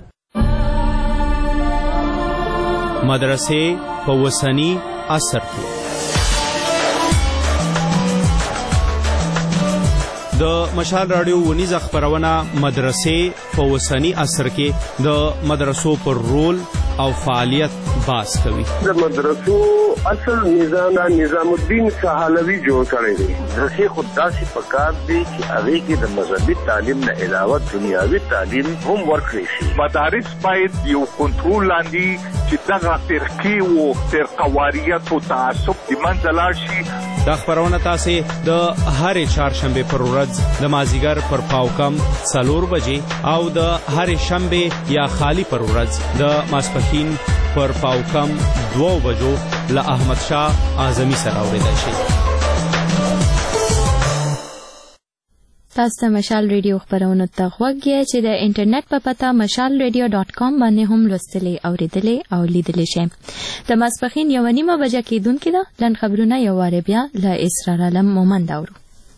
مدرسې په وسنی عصر کې د مشال راډیو ونیزه خبرونه مدرسې په وسنی عصر کې د مدرسو پر رول او فعالیت باز کوي. د مدرسو اصل نظام الدین سهالوی جوړ کړی دی. درسي خود داسې پکار دی چې هغه کې د مذهبي تعلیم نه علاوه دنیاوي تعلیم هم ورکړي شي. مدارس باید یو کنټرول لاندې چې دغه فرقې او فرقواریت او تعصب د منځه لاړ شي. دا خبرونه تاسو د هرې چهارشنبه پر ورځ د مازیګر پر پاوکم 4 بجې او د هرې شنبه یا خالی پر ورځ د ماسپښین پر پاوکم 2 بجو له احمد شاه اعظمي سره اوریدای شي. تاسو ته مشال ریډیو خبرونه ته غوږ یې چې د انټرنیټ په پته mashalradio.com باندې هم لوستلی اوریدلی او لیدلی شئ. د ماسپښین 1:30 بجه کېدونکې ده. لنډ خبرونه یو واره بیا له اسرار عالم مومند اورو.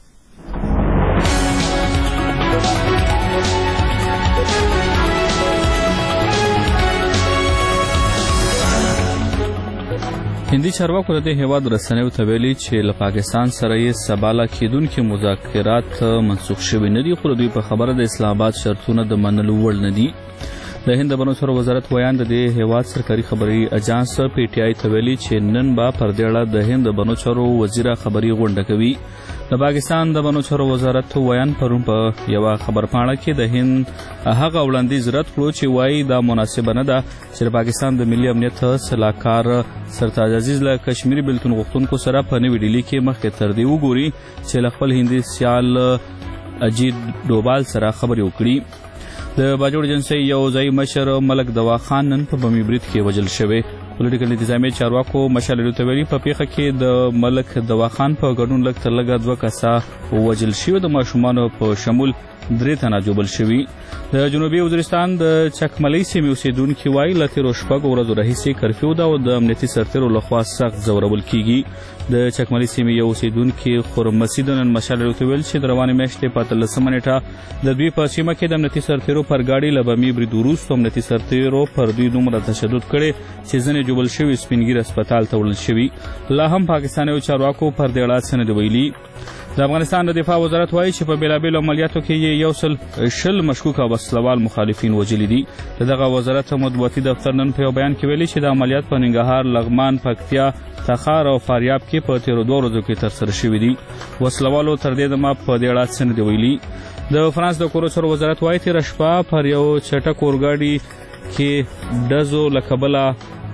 هندي چارواکو د دې هیواد رسنیو ته ویلي چې له پاکستان سره یې سباله کېدونکي مذاکرات منسوخ شوي نه دي، خو دوی په خبره د اسلام آباد شرطونه د منلو وړ نه دي. د هند د بنو چارو وزارت ویان د دې هیواد سرکاري خبري اجانس پی ټی آی ته ویلي چې نن به پر دې اړه د هند د بنو چارو وزیر خبري غونډه کوي. د پاکستان د بنو چارو وزارت ویان پرون په یو خبرپاڼه کې د هند هغه وړاندیز رد کړو چې وایي دا مناسبه نه ده چې پاکستان د ملي امنیت صلاحکار سرتاج عزیز له کشمیری بلتون غوښتونکو سره په نوې ډیلي کې مخکې تر دې وګوري چې له خپل هندي سیال اجیت ډوبال سره خبرې وکړي. د باجوړ ایجنسۍ یو ځایي مشر ملک دوا خان نن په بمي برید کې وژل شوی. پولیټیکل انتظامیه چارواکو مشال ریډیو ته ویلي په پیښه کې د ملک دوا خان په ګډون لږ تر لږه 2 کسه وژل شوي، د ماشومانو په شمول 3 تنه جوبل شوي. د جنوبي وزیرستان د چکملۍ سیمې اوسیدونکي وایي له تېرو 6 ورځو راهیسې کرفیو ده او د امنیتي سرتېرو لخوا سخت ځورول کیږي. د چکملۍ سیمې یو اوسیدونکي خرمسي د نن مشال ریډیو ته ویل چې د روانې میاشتې په 13 نیټه د دوی په سیمه کې د امنیتي سرتېرو پر ګاډي له بمي برید وروسته امنیتي سرتېرو پر دوی دومره تشدد کړی چې ځینې جوبل شوي سپینګیر هسپتال ته وړل شوي. لا هم پاکستاني چارواکو پر دې اړه څه نه دي ویلي. د افغانستان د دفاع وزارت وایي چې په بیلابیلو عملیاتو کې 110 مشکوک او وسلوال مخالفین وژلي دي. دغه وزارت مطبوعاتي دفتر نن په یو بیان کې ویلي چې د عملیات په ننګرهار، لغمان، پکتیا، تخار او فاریاب کې په تیرو 2 ورځو کې ترسره شوي دي. وسلوالو تر دې دمه په دې اړه څه نه دي ویلي. د فرانس د کورو چارو وزارت وایي تېره شپه پر یو چټک اورګاډي کې ډزو له کبله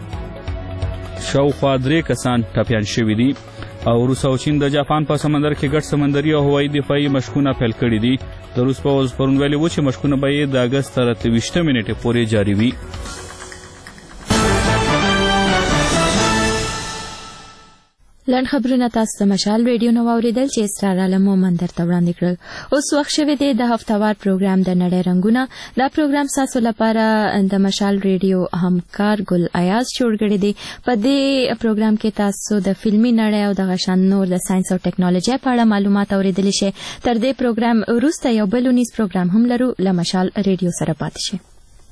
شاوخوا 3 کسان ټپیان شوي دي او روس او چین د جاپان په سمندر کې ګډ سمندري او هوایي دفاعي مشقونه پیل کړي دي. د روس پوځ پرون ویلي و چې مشقونه به یې د اګست تر 23 نیټې پورې جاري وي. لنډ خبرونه تاسو ته مشال ریډیو نو اوریدل چې اسرار عالم مومند درته وړاندې کړل. اوس وخت شوی دی د هفتوار پروګرام د نړۍ رنګونه. دا پروګرام تاسو لپاره د مشال ریډیو همکار ګل ایاز جوړ کړی دی. په دې پروګرام کې تاسو د فلمي نړۍ او د غشن نور د ساينس او ټیکنالوژي په اړه معلومات اوریدلی شئ. تر دې پروګرام وروسته یو بل ونیز پروګرام هم لرو. له مشال ریډیو سره پاتې شئ.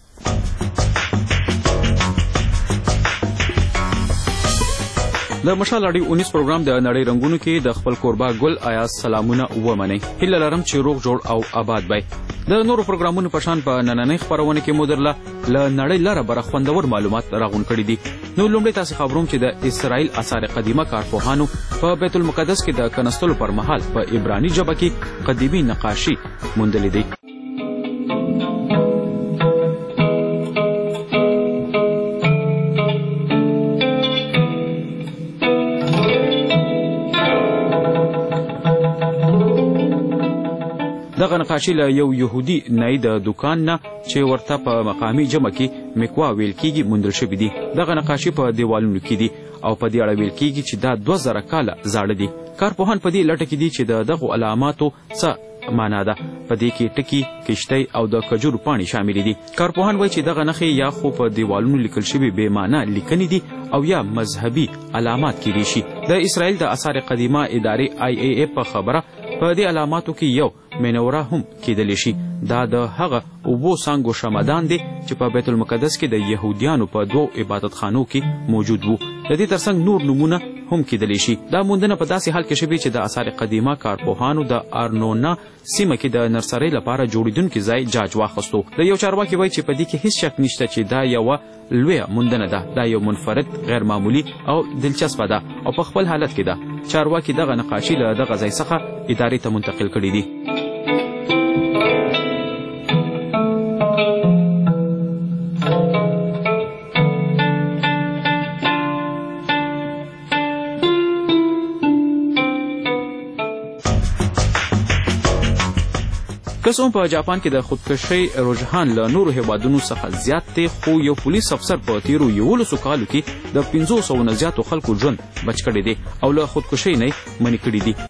د مشال اړیو 19 پروګرام د نړۍ رنگونو کې د خپل کوربه ګل ایاز سلامونه ومنئ. هیله لرم چې روغ جوړ او آباد وئ. د نورو پروګرامونو په شان په نننۍ خبرونه کې مو درله له نړۍ لره بره خوندور معلومات راغون کړي دي. نو لومړی تاسو خبروم چې د اسرائیل آثار قدیمه کارپوهانو په بیت المقدس کې د کنستلو پر مهال په عبراني ژبه کې قدیمي نقاشي موندلې دي. دغه نقاشي له یو يهودي نای د دکان نه چې ورته په مقامي جمع کې میکوا ویل کېږي موندل شوي دي. دغه نقاشي په دیوالونو کې دي او په دې اړه ویل کېږي چې دا 2000 کاله زاړه دي. کارپوهان په دې لټه کې دي چې دغه علاماتو څه معنا ده. په دې کې ټکی، کشتۍ او د کجورو پاڼې شامل دي. کارپوهان وایي چې دغه نښې یا خو په دیوالونو لیکل شوي بې معنا لیکنې دي او یا مذهبي علامات کېدای شي. د اسرائیل د آثار قدیمه ادارې IAA په خبره په دې علاماتو کې یو منوره هم کېدلی شي. دا د هغه اوبو څانګو شمدان دی چې په بیت المقدس کې د یهودیانو په 2 عبادت خانو کې موجود وو. د دې ترڅنګ نور نمونه هم کېدلی شي. دا موندنه په داسې حال کې شوې چې د آثار قدیمه کارپوهانو د ارنونا سیمه کې د نرسرۍ لپاره جوړېدونکي ځای جاج واخیستو. د یو چارواکي وایي چې په دې کې هیڅ شک نشته چې دا یوه لویه موندنه ده. دا یو منفرد، غیر معمولی او دلچسپه ده او په خپل حالت کې ده. چارواکي دغه نقاشي له دغه ځای څخه ادارې ته منتقل کړي دي. که څه هم په جاپان کې د خودکشۍ رجحان له نورو هیوادونو څخه زیات دی، خو یو پولیس افسر په تیرو 11 کالو کې د 500 نه زیاتو خلکو ژوند بچ کړی دی او له خودکشۍ نه منع کړي دي.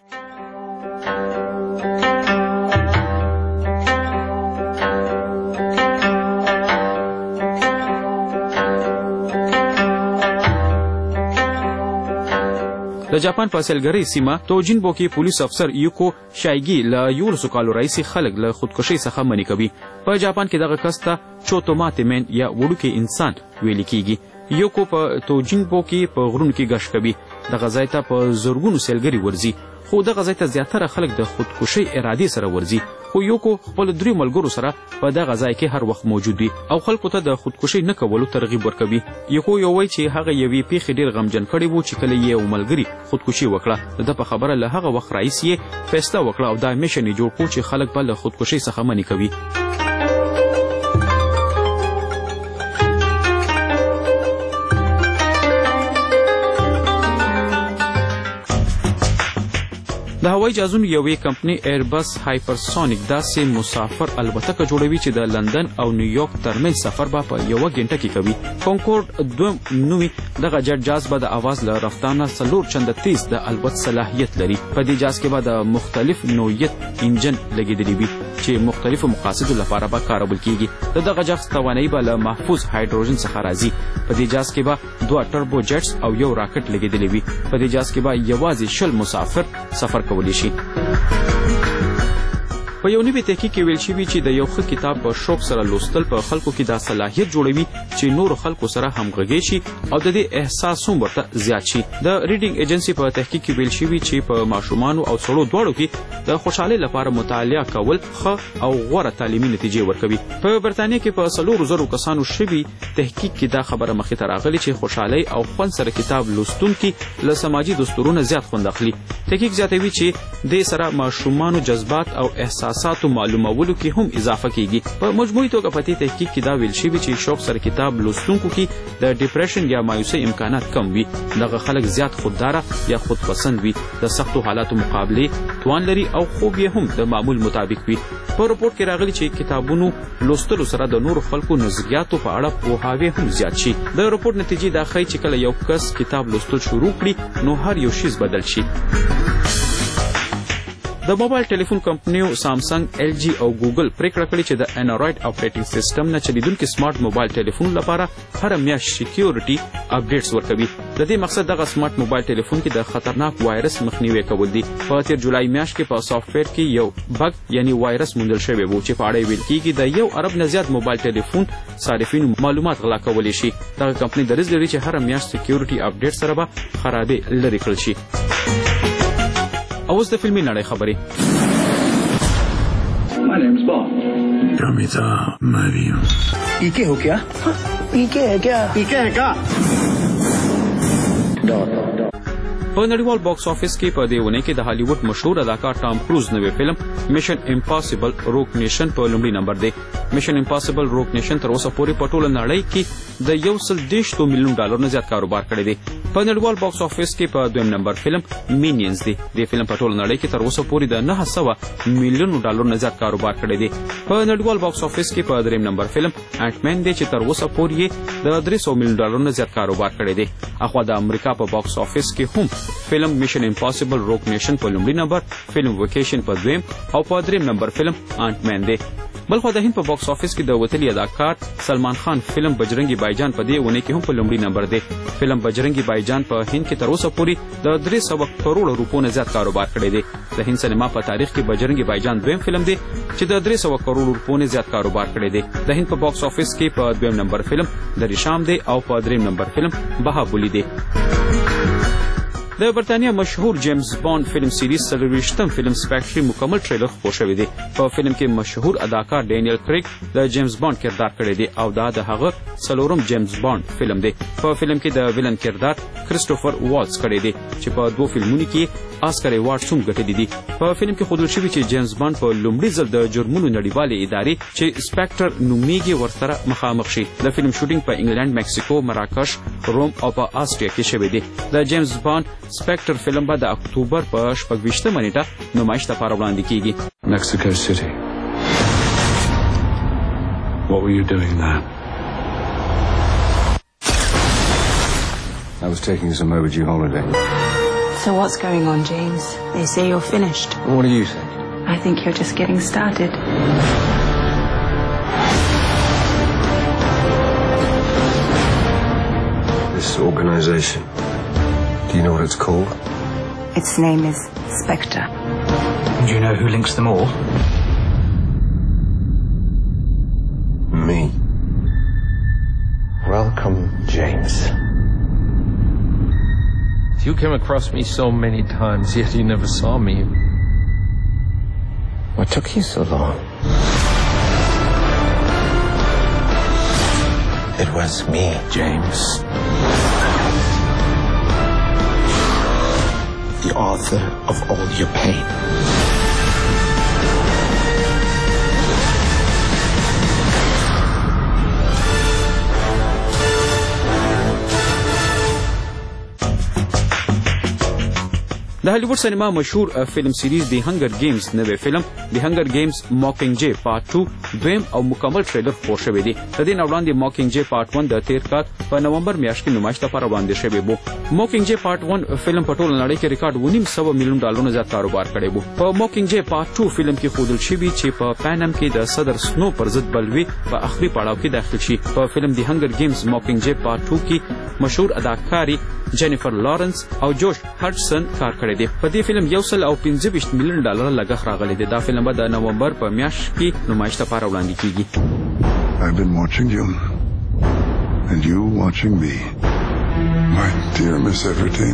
د جاپان په اصلګرۍ سیمه توجینبو کې پولیس افسر یوکو شایګي له 11 کالو راهیسې خلک له خودکشۍ څخه منع کوي. په جاپان کې دغه کس ته چوتوماتې مین یا وړوکی انسان ویل کیږي. یوکو په توجینبو کې په غرونو کې ګشت کوي. دغه ځای ته په زرګونو سیلګري ورځي، خو دغه ځای ته زیاتره خلک د خودکشۍ ارادې سره ورځي. خو یوکو خپل 3 ملګرو سره په دغه ځای کې هر وخت موجود وي او خلکو ته د خودکشۍ نه کولو ترغیب ورکوي. یوکو وایي چې هغه یوې پیښې ډېر غمجن کړی و چې کله یې یو ملګري خودکشي وکړه. د په خبره له هغه وخت راهیسې یې فیصله وکړه او دا میشن یې جوړ کړو چې خلک به له خودکشۍ څخه منع کوي. د هوایي جهازونو یوې کمپنۍ ایربس هایپرسونیک داسې مسافر الوتکه جوړوي چې د لندن او نیویارک ترمنځ سفر به په 1 غنټه کې کوي. کونکورډ 2 نومي دغه جټ جهاز به د اواز له رفتار نه 4 چنده تیز د الوت صلاحیت لري. په دې جهاز کې به د مختلف نوعیت انجن لګېدلی وي چې مختلفو مقاصدو لپاره به کارول کیږي. دغه جهاز توانایي به له محفوظ هایدروجن څخه راځي. په دې جهاز کې به 2 ټربو جټس او یو راکټ لګېدلی وي. په دې جهاز کې به یوازې 20 مسافر سفر کولی شي. په یو نوي تحقیق کې ویل شوي چې د یو ښه کتاب په شوق سره لوستل په خلکو کې دا صلاحیت جوړوي چې نورو خلکو سره همغږي شي او د دې احساس هم ورته زیات شي. د ریډینګ ایجنسي په تحقیق کې ویل شوي چې په ماشومانو او سړو دواړو کې د خوشحالۍ لپاره مطالعه کول ښه او غوره تعلیمي نتیجې ورکوي. په برتانیا کې په 4,000 کسانو شوي تحقیق کې دا خبره مخې ته راغلې چې خوشحالۍ او خوند سره کتاب لوستونکي له سماجي دستورونو زیات خوند اخلي. تحقیق زیاتوي چې دې سره ماشومانو جذبات او احساساتو معلومولو کې هم اضافه کیږي. په مجموعي توګه په دې تحقیق کې دا ویل شوي چې شوق سره کتاب لوستونکو کې د ډیپریشن یا مایوسۍ امکانات کم وي. دغه خلک زیات خودداره یا خودپسند وي، د سختو حالاتو مقابلې توان لري او خوب یې هم د معمول مطابق وي. په رپورټ کې راغلي چې کتابونو لوستلو سره د نورو خلکو نظریاتو په اړه پوهاوی هم زیات شي. د رپورټ نتیجې دا ښیي چې کله یو کس کتاب لوستل شروع کړي نو هر یو شیز بدل شي. د موبایل ټلیفون کمپنیو سامسنګ، ایل جی او ګوګل پریکړه کړې چې د انډراید اپریټینګ سیسټم نه چلیدونکي سمارټ موبایل ټلیفون لپاره هر میاشت سکیورټي اپډیټس ورکوي. د دې مقصد دغه سمارټ موبایل ټلیفون کې د خطرناک وایرس مخنیوي کول دي. په تیر جولای میاشت کې په سافټویر کې یو بګ یعنی وایرس موندل شوی و چې په اړه ویل کېږي د 1 ارب نه زیات موبایل ټلیفون صارفینو معلومات غلا کولی شي. دغه کمپنۍ دریځ لري چې هر میاشت سکیورټي اپډیټ سره به خرابې لرې کړل شي. اوس د فلمي نړۍ خبرې. पीके हो क्या? पीके है क्या? पीके है क्या? په نړیوال باکس افیس کې په دې ونې کې د هالیوډ مشهور اداکار ټام کروز نوې فلم میشن امپاسبل روک نیشن په لومړي نمبر دی. میشن امپاسبل روک نیشن تر اوسه پورې په ټوله نړۍ کې د $130 میلیون نه زیات کاروبار کړی دی. په نړیوال باکس افیس کې په دویم نمبر فلم مینینز دی. د فلم په ټوله نړۍ کې تر اوسه پورې د $900 میلیون نه زیات کاروبار کړی دی. په نړیوال باکس افیس کې په دریم نمبر فلم انټ مین دی چې تر اوسه پورې د $300 میلیون نه زیات کاروبار کړی دی. اخوا د امریکا په باکس افیس کې هم فلم میشن امپاسبل روک نیشن په لومړي نمبر، فلم ویکیشن په دویم او په دریم نمبر فلم انټ مین دی. بلخو د هند په باکس افیس کې د وتلي اداکار سلمان خان فلم بجرنګي بایجان په دې ونې کې هم په لومړي نمبر دی. فلم بجرنګي بایجان په هند کې تر اوسه پورې د 300 کروڑ روپو نه زیات کاروبار کړی دی. د هند سینما په تاریخ کې بجرنګي بایجان دویم فلم دی چې د 300 کروڑ روپو نه زیات کاروبار کړی دی. د هند په باکس افیس کې په دویم نمبر فلم د ریشام دی او په دریم نمبر فلم بهابلی دی. د برتانیا مشهور جیمز بانډ فلم سیریز 23م فلم سپیکټر مکمل ټریلر خپور شوی دی. په فلم کې مشهور اداکار ډینیل کریګ د جیمز بانډ کردار کړی دی او دا د هغه 4م جیمز بانډ فلم دی. په فلم کې د ویلن کردار کریسټوفر والز کړی دی چې په 2 فلمونو کې آسکر ایوارډ هم ګټلی دي. په فلم کې ښودل شوي چې جیمز بانډ په لومړي ځل د جرمونو نړیوالې ادارې چې سپیکټر نومیږي ورسره مخامخ شي. د فلم شوټینګ په انګلند، مکسیکو، مراکش، روم او په آسټریا کې شوی دی. د جیمز بانډ سپیکټر فلم به د اکتوبر په 26 نیټه نمایش لپاره وړاندې کیږي. Mexico City. What were you doing there? I was taking some overdue holiday. So what's going on, James? They say you're finished. What do you think? I think you're just getting started. This organization, do you know what it's called? Its name is Spectre. Do you know who links them all? Me. Welcome, James. You came across me so many times, yet you never saw me. What took you so long? It was me, James. The author of all your pain. د هالیوډ سینما مشهور فلم سیریز دی هنگر گیمز نوې فلم دی هنگر گیمز ماکینګ جے پارت 2 دویم او مکمل ټریلر خپور شوی دی. د دې نه وړاندې ماکینګ جے پارت 1 د 13 کال په نومبر میاشت کې نمایش لپاره وړاندې شوی وو. ماکینګ جے پارت 1 فلم په ټوله نړۍ کې ریکارډ 1.5 میلیون ډالرونو زیات کاروبار کړی وو. په ماکینګ جے پارت 2 فلم کې ښودل شوی چې په پانم کې د صدر سنو پر ضد بلوي په اخري پړاو کې داخل شي. په فلم دی هنگر گیمز ماکینګ جے پارت 2 کې مشهور اداکاري جینیفر لارنس او جوش هډسن کار کړی دی. په دې فلم 125 میلیون ډالر لګښت راغلی دی. دا فلم به د نومبر په میاشت کې نمایش لپاره وړاندې کیږي. I've been watching you, and you watching me. My dear Miss Everything,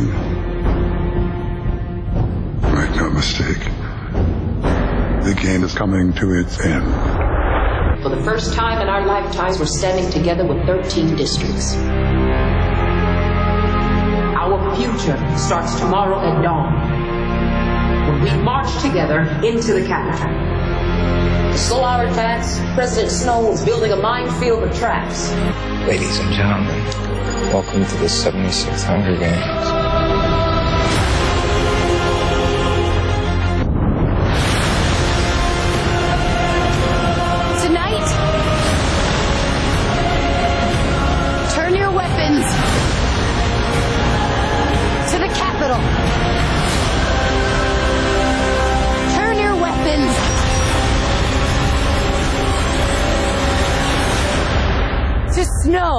make no mistake, the game is coming to its end. For the first time in our lifetimes, we're standing together with 13 districts. Our future starts tomorrow at dawn, when we march together into the capital. To slow our attacks, President Snow is building a minefield of traps. Ladies and gentlemen, welcome to the 76th Hunger Games. Tonight, turn your weapons to the Capitol. Turn your weapons to Snow.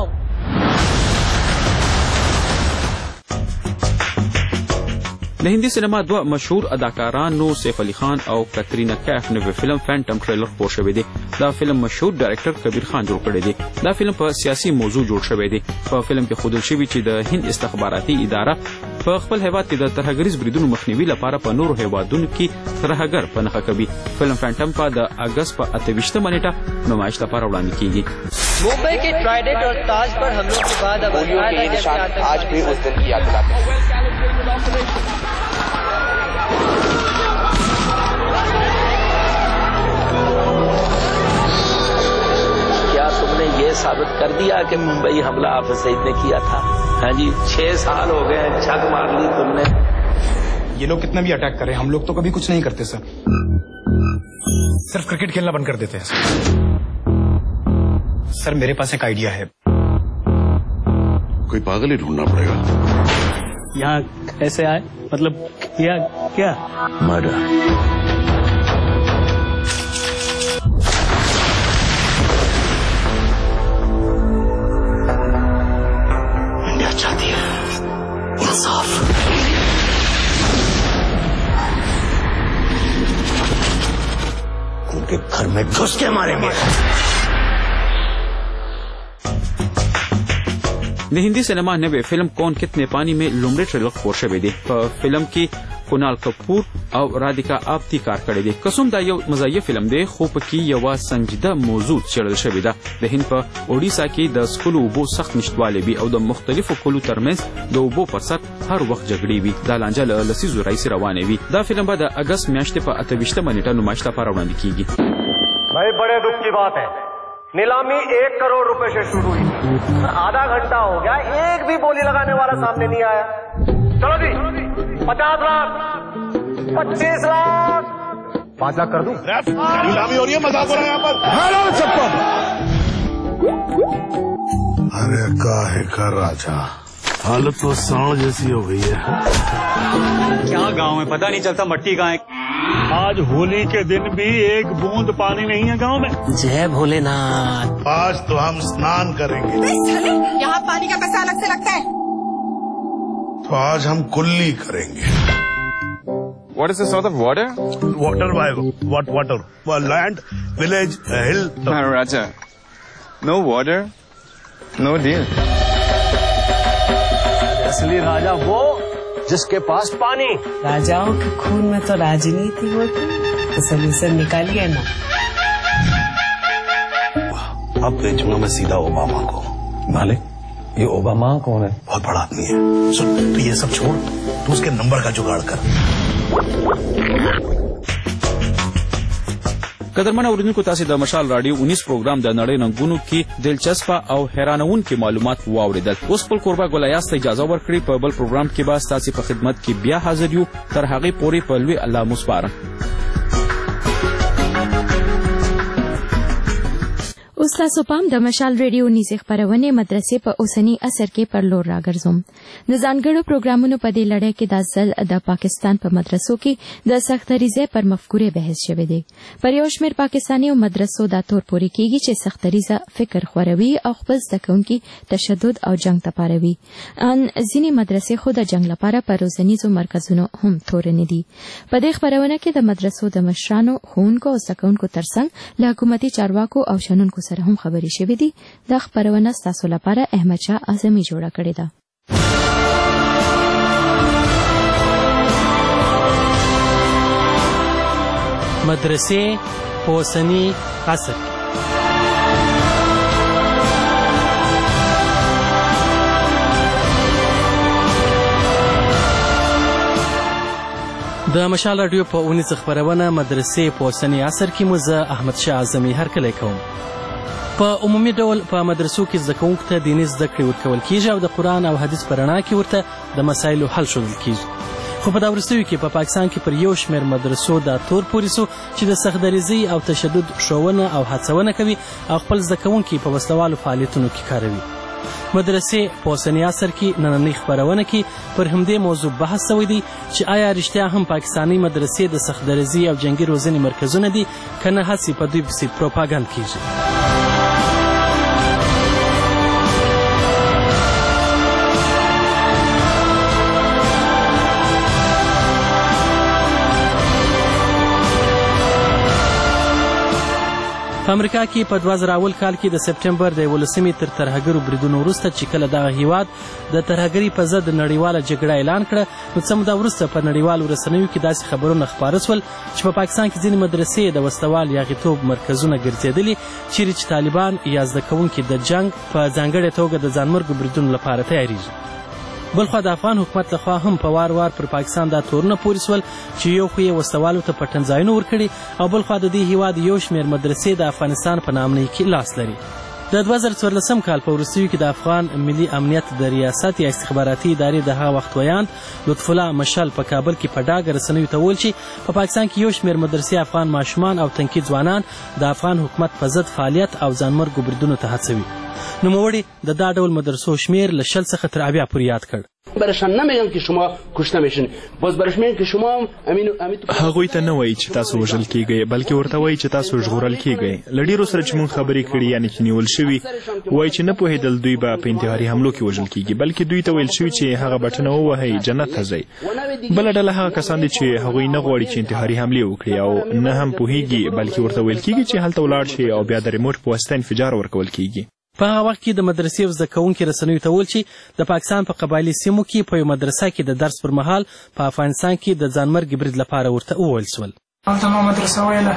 د هندي سینما دوه مشهور اداکارانو سیف علي خان او کترینا کیف نوې فلم فینټم ټریلر خپور شوی دی. دا فلم مشهور ډایرکټر کبیر خان جوړ کړی دی. دا فلم په سیاسي موضوع جوړ شوی دی. په فلم کې ښودل شوي چې د هند استخباراتي اداره په خپل هیواد کې د ترهګریز بریدونو مخنیوي لپاره په نورو هیوادونو کې ترهګر په نښه کوي. فلم فینټم په د اګست په 28 نیټه نمایش لپاره وړاندې کیږي. मुंबई के ट्राइडेंट और ताज पर हमलों के बाद अब आज भी उस दिन की याद दिलाते हैं. क्या तुमने ये साबित कर दिया कि मुंबई हमला हाफिज सईद ने किया था? हाँ जी, 6 साल हो गए, छक मार ली तुमने. ये लोग कितना भी अटैक करें, हम लोग तो कभी कुछ नहीं करते सर. सिर्फ क्रिकेट खेलना बंद कर देते हैं. सर मेरे पास एक आइडिया है. कोई पागल ही ढूंढना पड़ेगा. यहाँ कैसे आए? मतलब किया क्या? मर्डर. इंडिया चाहती है इंसाफ. उनके घर में घुस के मारेंगे. د هندي سینما نوې فلم کون کتنے پانی میں لومړی ټریلر خپور شوی دی. په فلم کې کونال کپور او رادیکا آپتی کار کړی دی. قسم دا یو مزاحیه فلم دی خو پکې یو سنجیده موضوع څېړل شوې ده. د هند په اوډیسا کې د سکولو اوبو سخت نشتوالی وي او د مختلفو کلو ترمنځ د اوبو پر سر هر وخت جګړې وي. دا لانجه له لسیزو راهیسې روانې وي. دا فلم به د اګست میاشتې په 28 نیټه نمایش لپاره وړاندې کیږي. भाई बड़े दुख की बात है, नीलामी 1 करोड़ रुपए से शुरू हुई, आधा घंटा हो गया, एक भी बोली लगाने वाला सामने नहीं आया. चलो जी 50 लाख 25 लाख 5 लाख कर दूं. नीलामी हो रही है, मजाक हो रहा है यहाँ पर. हेलो चप्पल. अरे काहे का राजा, हालत तो सांड जैसी हो गई है. क्या गांव में पता नहीं चलता मट्टी कहाँ है. आज होली के दिन भी एक बूंद पानी नहीं है गांव में. जय भोलेनाथ. आज तो हम स्नान करेंगे. यहाँ पानी का पैसा अलग से लगता है. तो आज हम कुल्ली करेंगे. What is the source of water? Water by what water? Land, village, hill. Maharaja, no water, no deal. असली राजा वो जिसके पास पानी. राजाओं के खून में तो राजनीति होती, तो सोल्यूशन निकालिए ना. अब भेजूंगा मैं सीधा ओबामा को. मालिक, ये ओबामा कौन है? बहुत बड़ा आदमी है. सुन, तो ये सब छोड़, तू उसके नंबर का जुगाड़ कर. قدرمن اوریدونکو تاسو د مشال رادیو 19 پروګرام د نړۍ رنګونو کې دلچسپه او حیرانونکي معلومات واوریدل. اوس خپل کوربه ګلایاست اجازه ورکړي په بل پروګرام کې به تاسو په خدمت کې بیا حاضر یو. تر هغه پورې په لوی الله مسپارم. اوس تاسو پام د مشال ریډیو نیزه خبرونه مدرسې په اوسنی اثر کې پر لور راګرځوم. د ځانګړو پروګرامونو په دې لړۍ کې د ځل د پاکستان په مدرسو کې د سختریزه پر مفکورې بحث شوی دی. پر یو شمېر پاکستاني مدرسو دا تور پورې کیږي چې سختریزه فکر خوروي او خپل زده کوونکي تشدد او جنگ ته پاروي. ان ځینې مدرسې خو د جنگ لپاره په روزنیزو مرکزونو هم تورنې دي. په دې خبرونه کې د مدرسو د مشرانو، ښوونکو او زده کوونکو ترڅنګ له حکومتي چارواکو او شنونکو سره هم خبرې شوې دي. دا خبرونه ستاسو لپاره احمد شاه اعظمي جوړه کړې ده. مدرسې په اوسني عصر د مشال راډیو په 19 خبرونه مدرسې په اوسني عصر کې مو زه احمد شاه اعظمي هرکلی کوم. په عمومي ډول په مدرسو کې زده کوونکو ته دیني زده کړې ورکول کیږي او د قرآن او حدیث په رڼا کې ورته د مسایلو حل ښودل کیږي. خو په دا وروستیو کې په پاکستان کې پر یو شمېر مدرسو دا تور پورې سو چې د سختدریزۍ او تشدد ښوونه او هڅونه کوي او خپل زده کوونکي په وسلوالو فعالیتونو کې کاروي. مدرسې په اوسني عصر کې نننۍ خپرونه کې پر همدې موضوع بحث شوی دی چې آیا رښتیا هم پاکستاني مدرسې د سختدریزۍ او جنګي روزنې مرکزونه دي که نه هسې په دوی پسې پروپاګند کیږي. په امریکا کې په 2000 کال کې د سپټمبر د 11 تر ترهګرو بریدونو وروسته چې کله دغه هیواد د ترهګرۍ په ضد نړیواله جګړه اعلان کړه، نو څه موده وروسته په نړیوالو رسنیو کې داسې خبرونه خپاره سول چې په پاکستان کې ځینې مدرسې د وسلوال یاغیتوب مرکزونه ګرځېدلي چیرې چې طالبان یا زده کوونکي د جنګ په ځانګړې توګه د ځانمرګو بریدونو لپاره تیاریږي. بلخوا د افغان حکومت لخوا هم په وار وار پر پاکستان دا تورونه پورې سول چې یو خو یې وسلوالو ته پټنځایونه ورکړي او بلخوا د دې هیواد یو شمېر مدرسې د افغانستان په نامنۍ کې لاس لري. د 2014 کال په وروستیو کې د افغان ملي امنیت د ریاست یا استخباراتي ادارې د هغه وخت ویاند لطف الله مشال په کابل کې په ډاګه رسنیو ته وویل چې په پاکستان کې یو شمېر مدرسې افغان ماشومان او تنکي ځوانان د افغان حکومت په ضد فعالیت او ځانمرګو بریدونو ته هڅوي. نوموړي د دا ډول مدرسو شمېر له 0 څخه تر 80 پورې یاد کړ. برشان نمیگم که شما کشته میشین، باز برش میگن که شما هغوی ته نه وایي چې تاسو وژل کیږئ، بلکې ورته وایي چې تاسو ژغورل کیږئ. له ډیرو سره چې موږ خبرې کړي یعنې چې نیول شوي وایي چې نه پوهېدل دوی به په انتحاري حملو کې وژل کیږي، بلکې دوی ته ویل شوي چې هغه بټنه ووهئ جنت ته ځئ. بله ډله هغه کسان دي چې هغوی نه غواړي چې انتحاري حملې وکړي او نه هم پوهېږي، بلکې ورته ویل کیږي چې هلته ولاړ شي او بیا د ریموټ په واسطه انفجار ورکول کیږي. په هغه وخت کې د مدرسې زده کوونکي رسنیو ته وویل چې د پاکستان په قبایلي سیمو کې په یو مدرسه کې د درس پر مهال په افغانستان کې د ځانمرګي برید لپاره ورته وویل شول. هلته ما مدرسه ویله،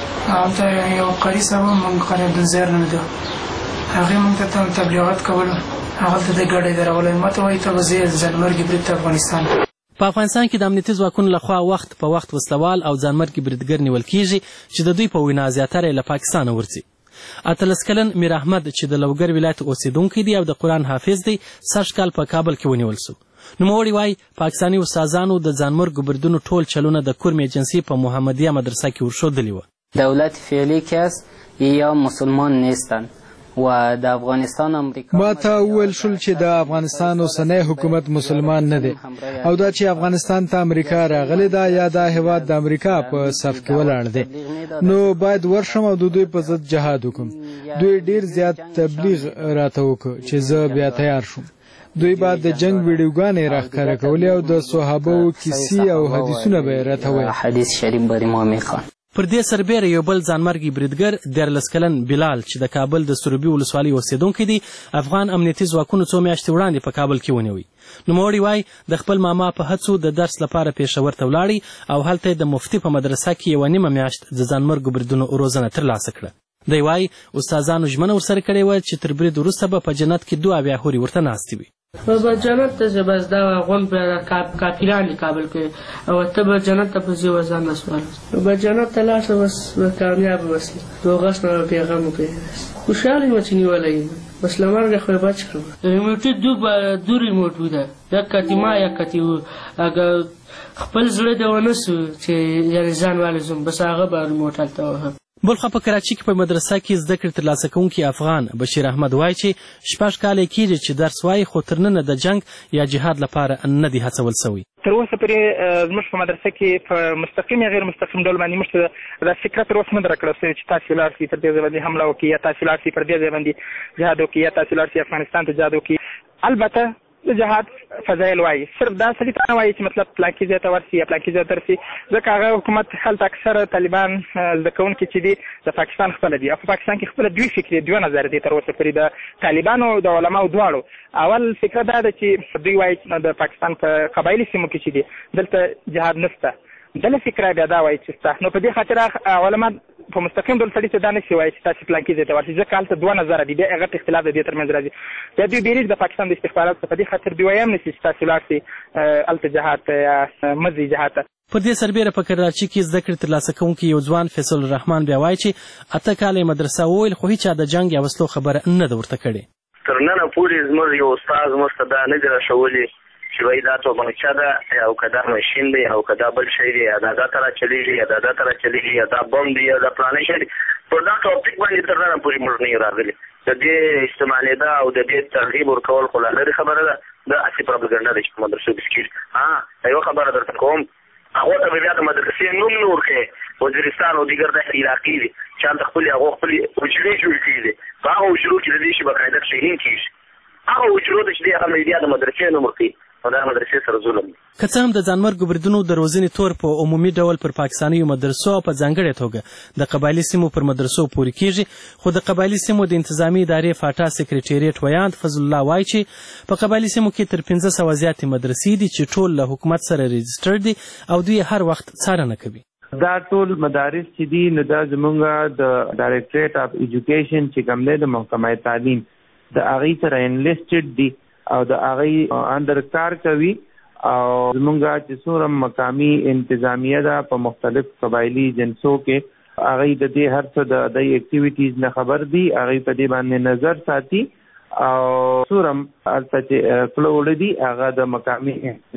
هلته یو قاري صاحب موږ قریب د زیر نه لیدو، هغې موږ ته تبلیغات کولو، هغلته د ګاډۍ درغلی ما ته وایي ته به ځې ځانمرګي برید ته افغانستان. په افغانستان کې د امنیتي ځواکونو لخوا وخت په وخت وسلوال او ځانمرګي بریدګر نیول کیږي چې د دوی په وینا زیاتره یې له پاکستانه ورځي. 18 کلن میر احمد چې د لوګر ولایت اوسیدونکی دی او د قرآن حافظ دی، سږ کال په کابل کې ونیول سو. نوموړي وایي پاکستاني استادانو د ځانمرګو بریدونو ټول چلونه د کورم ایجنسي په محمدیه مدرسه کې ورښودلي وه. دولت فعلی که است یا مسلمان نیستند و د افغانستان امریکا ما ته وویل شول چې د افغانستان اوسنی حکومت مسلمان نه دی او دا چې افغانستان ته امریکا راغلی ده یا دا هیواد د امریکا په صف کې ولاړ دی، نو باید ورشم او د دوی په ضد جهاد وکړم. دوی ډیر زیات تبلیغ راته وکړ چې زه بیا تیار شوم. دوی بعد د جنگ ویډیوګانې راښکاره کولې او د صحابو کیسې او حدیثونه به یې راته ویل. حدیث شریف به ما میخوان. پر دې سربیره یو بل ځانمرګي بریدګر 14 کلن بلال چې د کابل د سروبي ولسوالۍ اوسیدونکی دی، افغان امنیتي ځواکونو څو میاشتې وړاندې په کابل کې ونیوی. نوموړي وایي د خپل ماما په هڅو د درس لپاره پېښور ته ولاړی او هلته د مفتي په مدرسه کې یوه نیمه میاشت د ځانمرګو بریدونو روزنه ترلاسه کړه. دی وایي استادانو ژمنه ورسره کړې وه چې تر برید وروسته به په جنت کې 2 اویا هورې ورته ناستې وي. به جنت ته ځې، بس دا غون به کافران دي کابل کې، او ته به جنت ته به ځې و ځان نه سوال به جنت ته لاړ شه، بس به کامیاب وسې دوغس نه پیغام وکړې. خوشحال یم چې نیولی یم، بس له مرګه خو یې بچ کړم. ریموټي دو ریموټ بوده، یک کتي ما یک کتي و، اگر خپل زړه دې ونه سو چې یعنې ځان والزم، بس هغه به ریموټ هلته وهم. بلخوا په کراچي کې په مدرسه کې زده کړې ترلاسه کوونکی افغان بشیر احمد وایي چې 6 کاله کېږي چې درس وایي، خو تر ننه د جنگ یا جهاد لپاره نه دی هڅول سوی. تر اوسه پورې زموږ په مدرسه کې په مستقیم یا غیر مستقیم ډول باندې موږ ته دا فکره تر اوسه نه ده راکړل سوې چې تاسې ولاړ شئ پر دې ځای باندې حمله وکړي یا تاسې ولاړ شئ پر دې ځای باندې جهاد وکړي یا تاسې ولاړ شئ افغانستان ته جهاد وکړي. البته د جهاد فضایل وایي، صرف دا سړي ته نه وایي چې مطلب پلانکي ځای ته ورسي یا پلانکي ځای ته ورسي، ځکه هغه حکومت هلته اکثره طالبان زده کوونکي چې دي د پاکستان خپله دي او په پاکستان کې خپله دوی فکري 2 نظر دي تر اوسه پورې د طالبانو د علماو دواړو. اول فکره دا ده چې دوی وایي د پاکستان په قبایلي سیمو کې چې دي دلته جهاد نشته، بله فکره بیا دا وایي چې شته. نو په دې خاطر علما په مستقیم ډول سړي ته دا نشي وایي چې تاسې پلانکي ځای ته ورشئ، ځکه هلته 2 نظره دي، بیا هغه اختلاف د دې ترمنځ راځي. بیا دوی بیریږي د پاکستان د استخباراتو څخه، په دې خاطر دوی وایم نشي چې تاسې ولاړ شئ هلته جهاد ته یا مزي جهاد ته. پر دې سربیره په کراچي کې زده کړې ترلاسه کوونکی یو ځوان فیصل الرحمن بیا وایي چې 8 کاله یې مدرسه وویل، خو هیچا د جنګ یا وسلو خبره نه ده ورته کړې. تر ننه پورې زموږ یو استاد موږ ته دا نه دي راښولي چې وایي دا توپنچه ده او که دا ماشین دی او که دا بل شی دی یا دا ته را چلېږي یا دا ته را چلېږي یا دا بم دی یا دا فلانی شی دی. پر دا ټاپک باندې تر ننه پورې موږ نه یو راغلي. د دې استعمالېده او د دې ترغیب ورکول خو لا لرې خبره ده، دا هسې پروپاګنډه ده چې په مدرسو کې کېږي. یوه خبره درته کوم، هغو ته به بیا د مدرسې نوم نه ورکوې، وزیرستان او دیګر داسې علاقې دي چې هلته هغو خپلې حجرې جوړې کړي دي، په هغه حجرو کې د دې شي باقاعده شهین کېږي. هغه حجرو ته چې دی هغه بیا د مدرسې نوم ورکوي، او دا مدرسې سره ظلم دی. که څه هم د ځانمرګو بریدونو د روزنې تور په عمومي ډول پر پاکستانیو مدرسو او په ځانګړې توګه د قبایلي سیمو پر مدرسو پورې کېږي، خو د قبایلي سیمو د انتظامي ادارې فاټا سکرټریټ ویاند فضل الله وایي چې په قبایلي سیمو کې تر 500 زیاتې مدرسې دي چې ټول له حکومت سره رجسټر دي او دوی هر وخت څارنه کوي. دا ټول مدارس چې دي نو دا زمونږ د ډایرکټریټ اف ایجوکیشن چې کوم دی د محکمه تعلیم د هغې سره انلیسټډ دي او د هغې اندر کار کوي او زمونږ چې څومره مقامي انتظامیه ده په مختلف قبایلي جنسو کې هغې د دې هر څه د دې اکټیویټیز نه خبر دي، هغې په دې باندې نظر ساتي او څومره هلته چې خوله وړه دي هغه د مقامي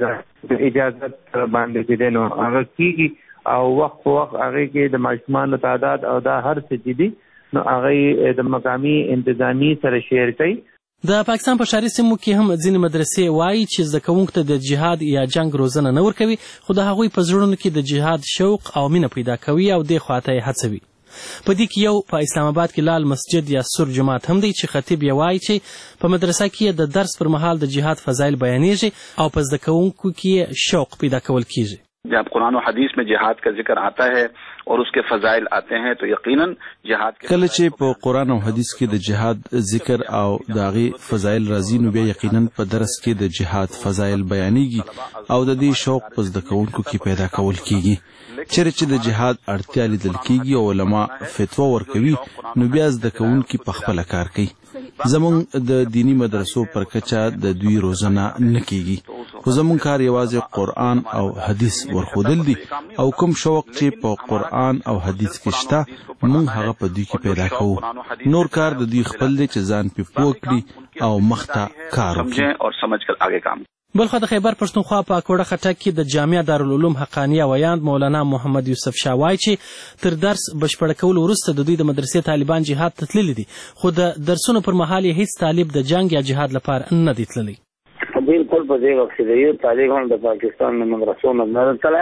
اجازت باندې چې دی نو هغه کېږي او وخت په وخت هغې کې د ماشومانو تعداد او دا هر څه چې دي نو هغې د مقامي انتظامي سره شیر کوي. د پاکستان په ښاري سیمو کې هم ځینې مدرسې وایي چې زده کوونکو ته د جهاد یا جنگ روزنه نه ورکوي، خو د هغوی په زړونو کې د جهاد شوق او مینه پیدا کوي او دې خواته یې هڅوي. په دې کې یو په اسلام آباد کې لال مسجد یا سور جماعت هم دی چې خطیب یې وایي چې په مدرسه کې د درس پر مهال د جهاد فضایل بیانېږي او په زده کوونکو کې شوق پیدا کول کېږي. जब कुरान और हदीस में जिहाद का जिक्र आता है और उसके फजाइल आते हैं तो यकीनन जिहाद कله چې په قرآن او حدیث کې د جهاد ذکر او داغي فضایل راځي نو بیا یقینا په درس کې د جهاد فضایل بیانېږي او د دې شوق په زده کوونکو کې پیدا کول کیږي چې د جهاد اړتیا لیدل کیږي او علما فتوا ورکوي نو بیا زده کوونکي په خپل کار کوي زمون د دینی مدرسو پر کچا د دوی روزنه نکېږي خو زمون کار یوازې قرآن او حدیث ورخودل دي او کوم شوق چې په قرآن او حدیث کې شته مونږ هغه په دوی کې پیدا کوو نور کار د دوی خپل دی چې ځان په پوه کړي او مخته کار وکړي और समझकर आगे काम بلخو د خیبر پښتونخوا په کوړه خټک کې د جامعه دارالعلوم حقانیه ویاند مولانا محمد یوسف شاه وایي چې تر درس بشپړ کول وروسته د دوی د مدرسې طالبان جهاد ته تللي دي خو د درسونو پر مهال یې هیڅ طالب د جنگ یا جهاد لپاره نه دی تللی بالکل په دې وخت کې د یو طالب هم د پاکستان د مدرسو نه تللی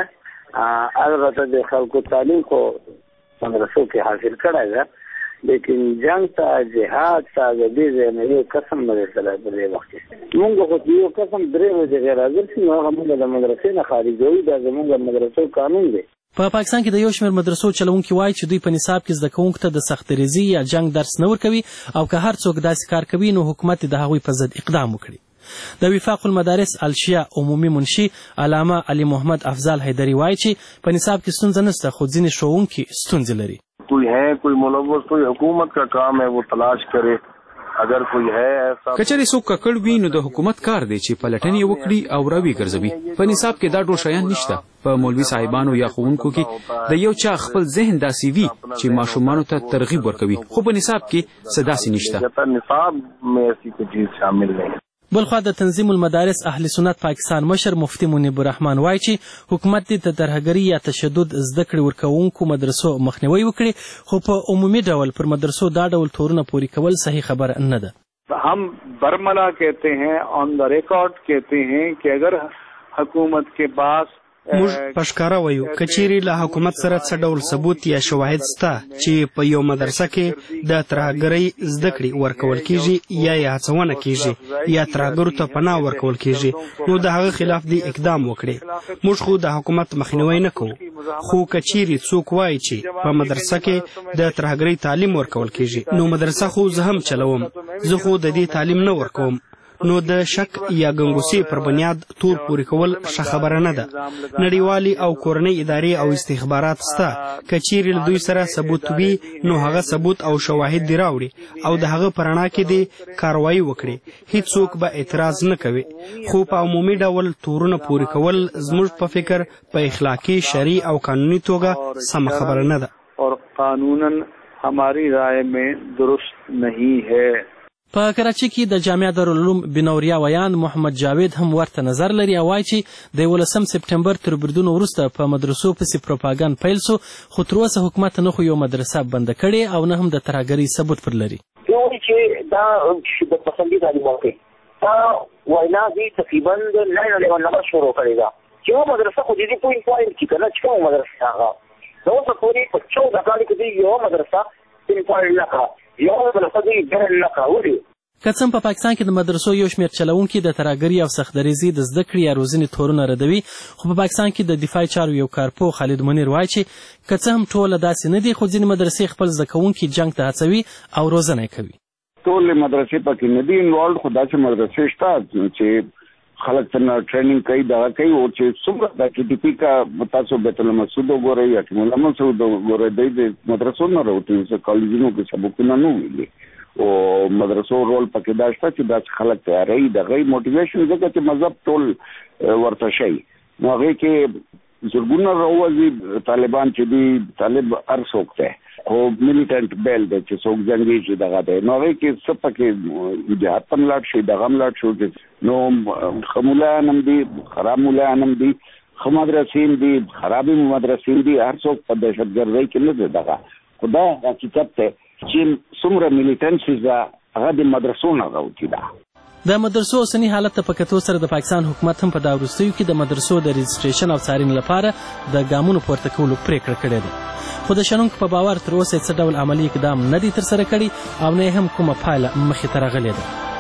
البته د خلکو تعلیم خو مدرسو کې حاصل کړی ده لیکن جنگ ته جهاد ته د دې نه یو قسم نه تللی په دې وخت کې موږ خو یو قسم درې ورځې غیر حاضر شو هغه موږ د مدرسې نه خارجوي دا زموږ د مدرسو قانون دی په پاکستان کې د یو شمېر مدرسو چلوونکي وایي چې دوی په نصاب کې زده کوونکو ته د سختریزي یا جنگ درس نه ورکوي او که هر څوک داسې کار کوي نو حکومت د هغوی په ضد اقدام وکړي د وفاق المدارس الشیا عمومي منشي علامه علي محمد افضل حیدري وایي چې په نصاب کې ستونزه نشته خو ځینې ښوونکي ستونزې لري کوئی ہے کوئی ملوث کوئی حکومت کا کام ہے وہ تلاش کرے اگر کوئی ہے ایسا کچري څوک ککړ وي نو د حکومت کار دی چې پلټنې وکړي او راوي ګرځوي په نصاب کې دا ډول شیان نشته په مولوي صاحبانو یا ښوونکو کې د یو چا خپل ذهن داسې وي چې ماشومانو ته ترغیب ورکوي خو په نصاب کې څه داسې نشته نصاب میں ایسی کوئی چیز شامل نہیں بلخوا د تنظیم المدارس اهل سنت پاکستان مشر مفتی منیب الرحمن وایي چې حکومت دې د ترهګري یا تشدد زده کړې ورکوونکو مدرسو مخنیوي وکړي خو په عمومي ډول پر مدرسو دا ډول تورونه پورې کول صحیح خبره نه ده हम बरमला कहते हैं ऑन द रिकॉर्ड कहते हैं कि अगर हुकूमत के पास موږ پښکاره وایو کچېرې له حکومت سره څه ډول ثبوت یا شواهد شته چې په یو مدرسه کې د ترهګرۍ زده کړې ورکول کیږي یا یې هڅونه کیږي یا ترهګرو ته پناه ورکول کیږي نو د هغه خلاف دې اقدام وکړي موږ خو د حکومت مخنیوی نه کوو خو کچېرې څوک وایي چې په مدرسه کې د ترهګرۍ تعلیم ورکول کیږي نو مدرسه خو زه هم چلوم زه خو د دې تعلیم نه ورکوم نو د شک یا ګنګوسې پر بنیاد تور پورې کول ښه خبره نه ده نړیوالې او کورنۍ ادارې او استخبارات شته که چیرې له دوی سره ثبوت وي نو هغه ثبوت او شواهد دې راوړي او د هغه په رڼا کې دې کاروایي وکړي هیڅوک به اعتراض نه کوي خو په عمومي ډول تورونه پورې کول زموږ په فکر په اخلاقي شرعي او قانوني توګه سمه خبره نه ده اور قانونا हमारी राय में दुरुस्त नहीं है په کراچۍ کې د جامعه دارالعلوم بنوریا ویاند محمد جاوید هم ورته نظر لري او وایي چې د 11 سپټمبر تر بریدونو وروسته په مدرسو پسې پروپاګاندا پیل سو خو تر اوسه حکومت نه خو یو مدرسه بنده کړې او نه هم د ترهګرۍ ثبوت پر لري یو چې دا شدت پسندي تعلیم ورکوي دا وینا دي تقریبا نه شروع کړې ده چې یو مدرسه خو دې پوینټ چې کله چې کومه مدرسه هغه نو څه پوری په 14 کال کې یو مدرسه پوینټ لکه یو مدرسه دې ډېر لکه وړي که څه هم په پاکستان کې د مدرسو یو شمېر چلوونکي د ترهګرۍ او سختدریزۍ د زده کړې یا روزنې تورونه ردوي خو په پاکستان کې د دفاعي چارو یو کارپوه خالد منیر وایي چې که څه هم ټوله داسې نه دي خو ځینې مدرسې خپل زده کوونکي جنګ ته هڅوي او روزنه یې کوي ټولې مدرسې پکې نه دي انوالډ خو داسې مدرسې شته چې خلک څنګه ټریننګ کوي دغه کوي او چې څومره د KTP کا تاسو بیت المسعود وګورئ یا مولا مسعود وګورئ د مدرسو نه راوتی چې کالجونو کې سبقونه نه ویلي او مدرسو رول پکې دا شته چې دا خلک تیاری د غي موټیویشن ځکه چې مذهب ټول ورته شي نو هغه کې زرګونه راوځي طالبان چې دی طالب ارڅوک ته خو میلیټنټ بیل د چې څوک جنگي چې دغه ده نو هغه کې څه پکې جهاد په لاټ شي دغه لاټ شو نو خمولا نم دي خراب مولا نم دي خمدرسین دي خرابې مدرسین دي ارڅوک په دهشتګردۍ کې نه دغه خدا حقیقت ته چې څومره میلیټنټ هغه د مدرسو نه راوتی ده د مدرسو اوسنی حالت ته په کتو سره د پاکستان حکومت هم په دا وروستیو کې د مدرسو د رجسټریشن او څارنې لپاره د ګامونو پورته کولو پریکړه کړې ده خو د شنونکو په باور تر اوسه څه ډول عملي اقدام نه دی ترسره کړی او نه هم کومه پایله مخې ته راغلې ده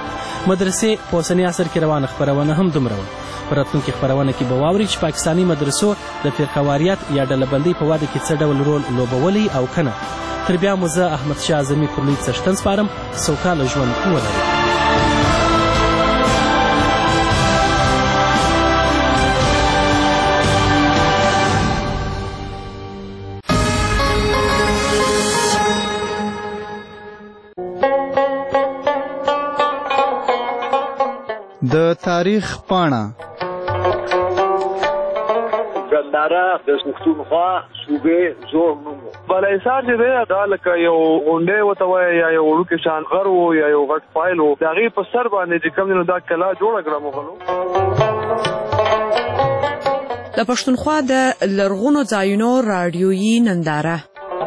مدرسې په اوسني عصر کې روانه خپرونه هم دومره وه. په راتلونکي خپرونه کې به واورئ چې پاکستاني مدرسو د فرقهواریت یا ډلهبندۍ په واده کې څه ډول رول لوبولی او که نه. تر بیا مو زه احمدشاه اعظمي پر لوی څښتن سپارم. سوکاله ژوند ولرئ. د تاریخ پاڼه ګنداره د پښتونخوا صوبې زوړ نوم و. بالاحصار چې دی دا لکه یو غونډۍ ورته وایي یا یو وړوکی شان غر و یا یو غټ فایل و. د هغې په سر باندې چې کوم دی نو دا کلا جوړه کړه مغلو. د پښتونخوا د لرغونو ځایونو راډیویي ننداره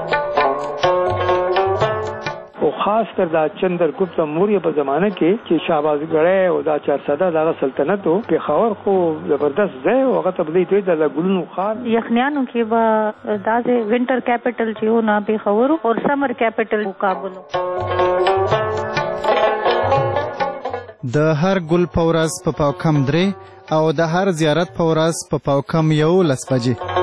او خاص کر دا چندرګپت موریه په زمانه کې چې شهبازګړی او دا 400 دغه سلطنت و پېښور خو زبردست ځای و. هغه ته به دوی د ګلونو ښار یخنیانو کې به داسې وینټر کیپټل چې و نه پېښور او سمر کیپټل کابل. د هر ګل په ورځ په پاو کم 3 او د هر زیارت په ورځ په پاو کم 11 بجې.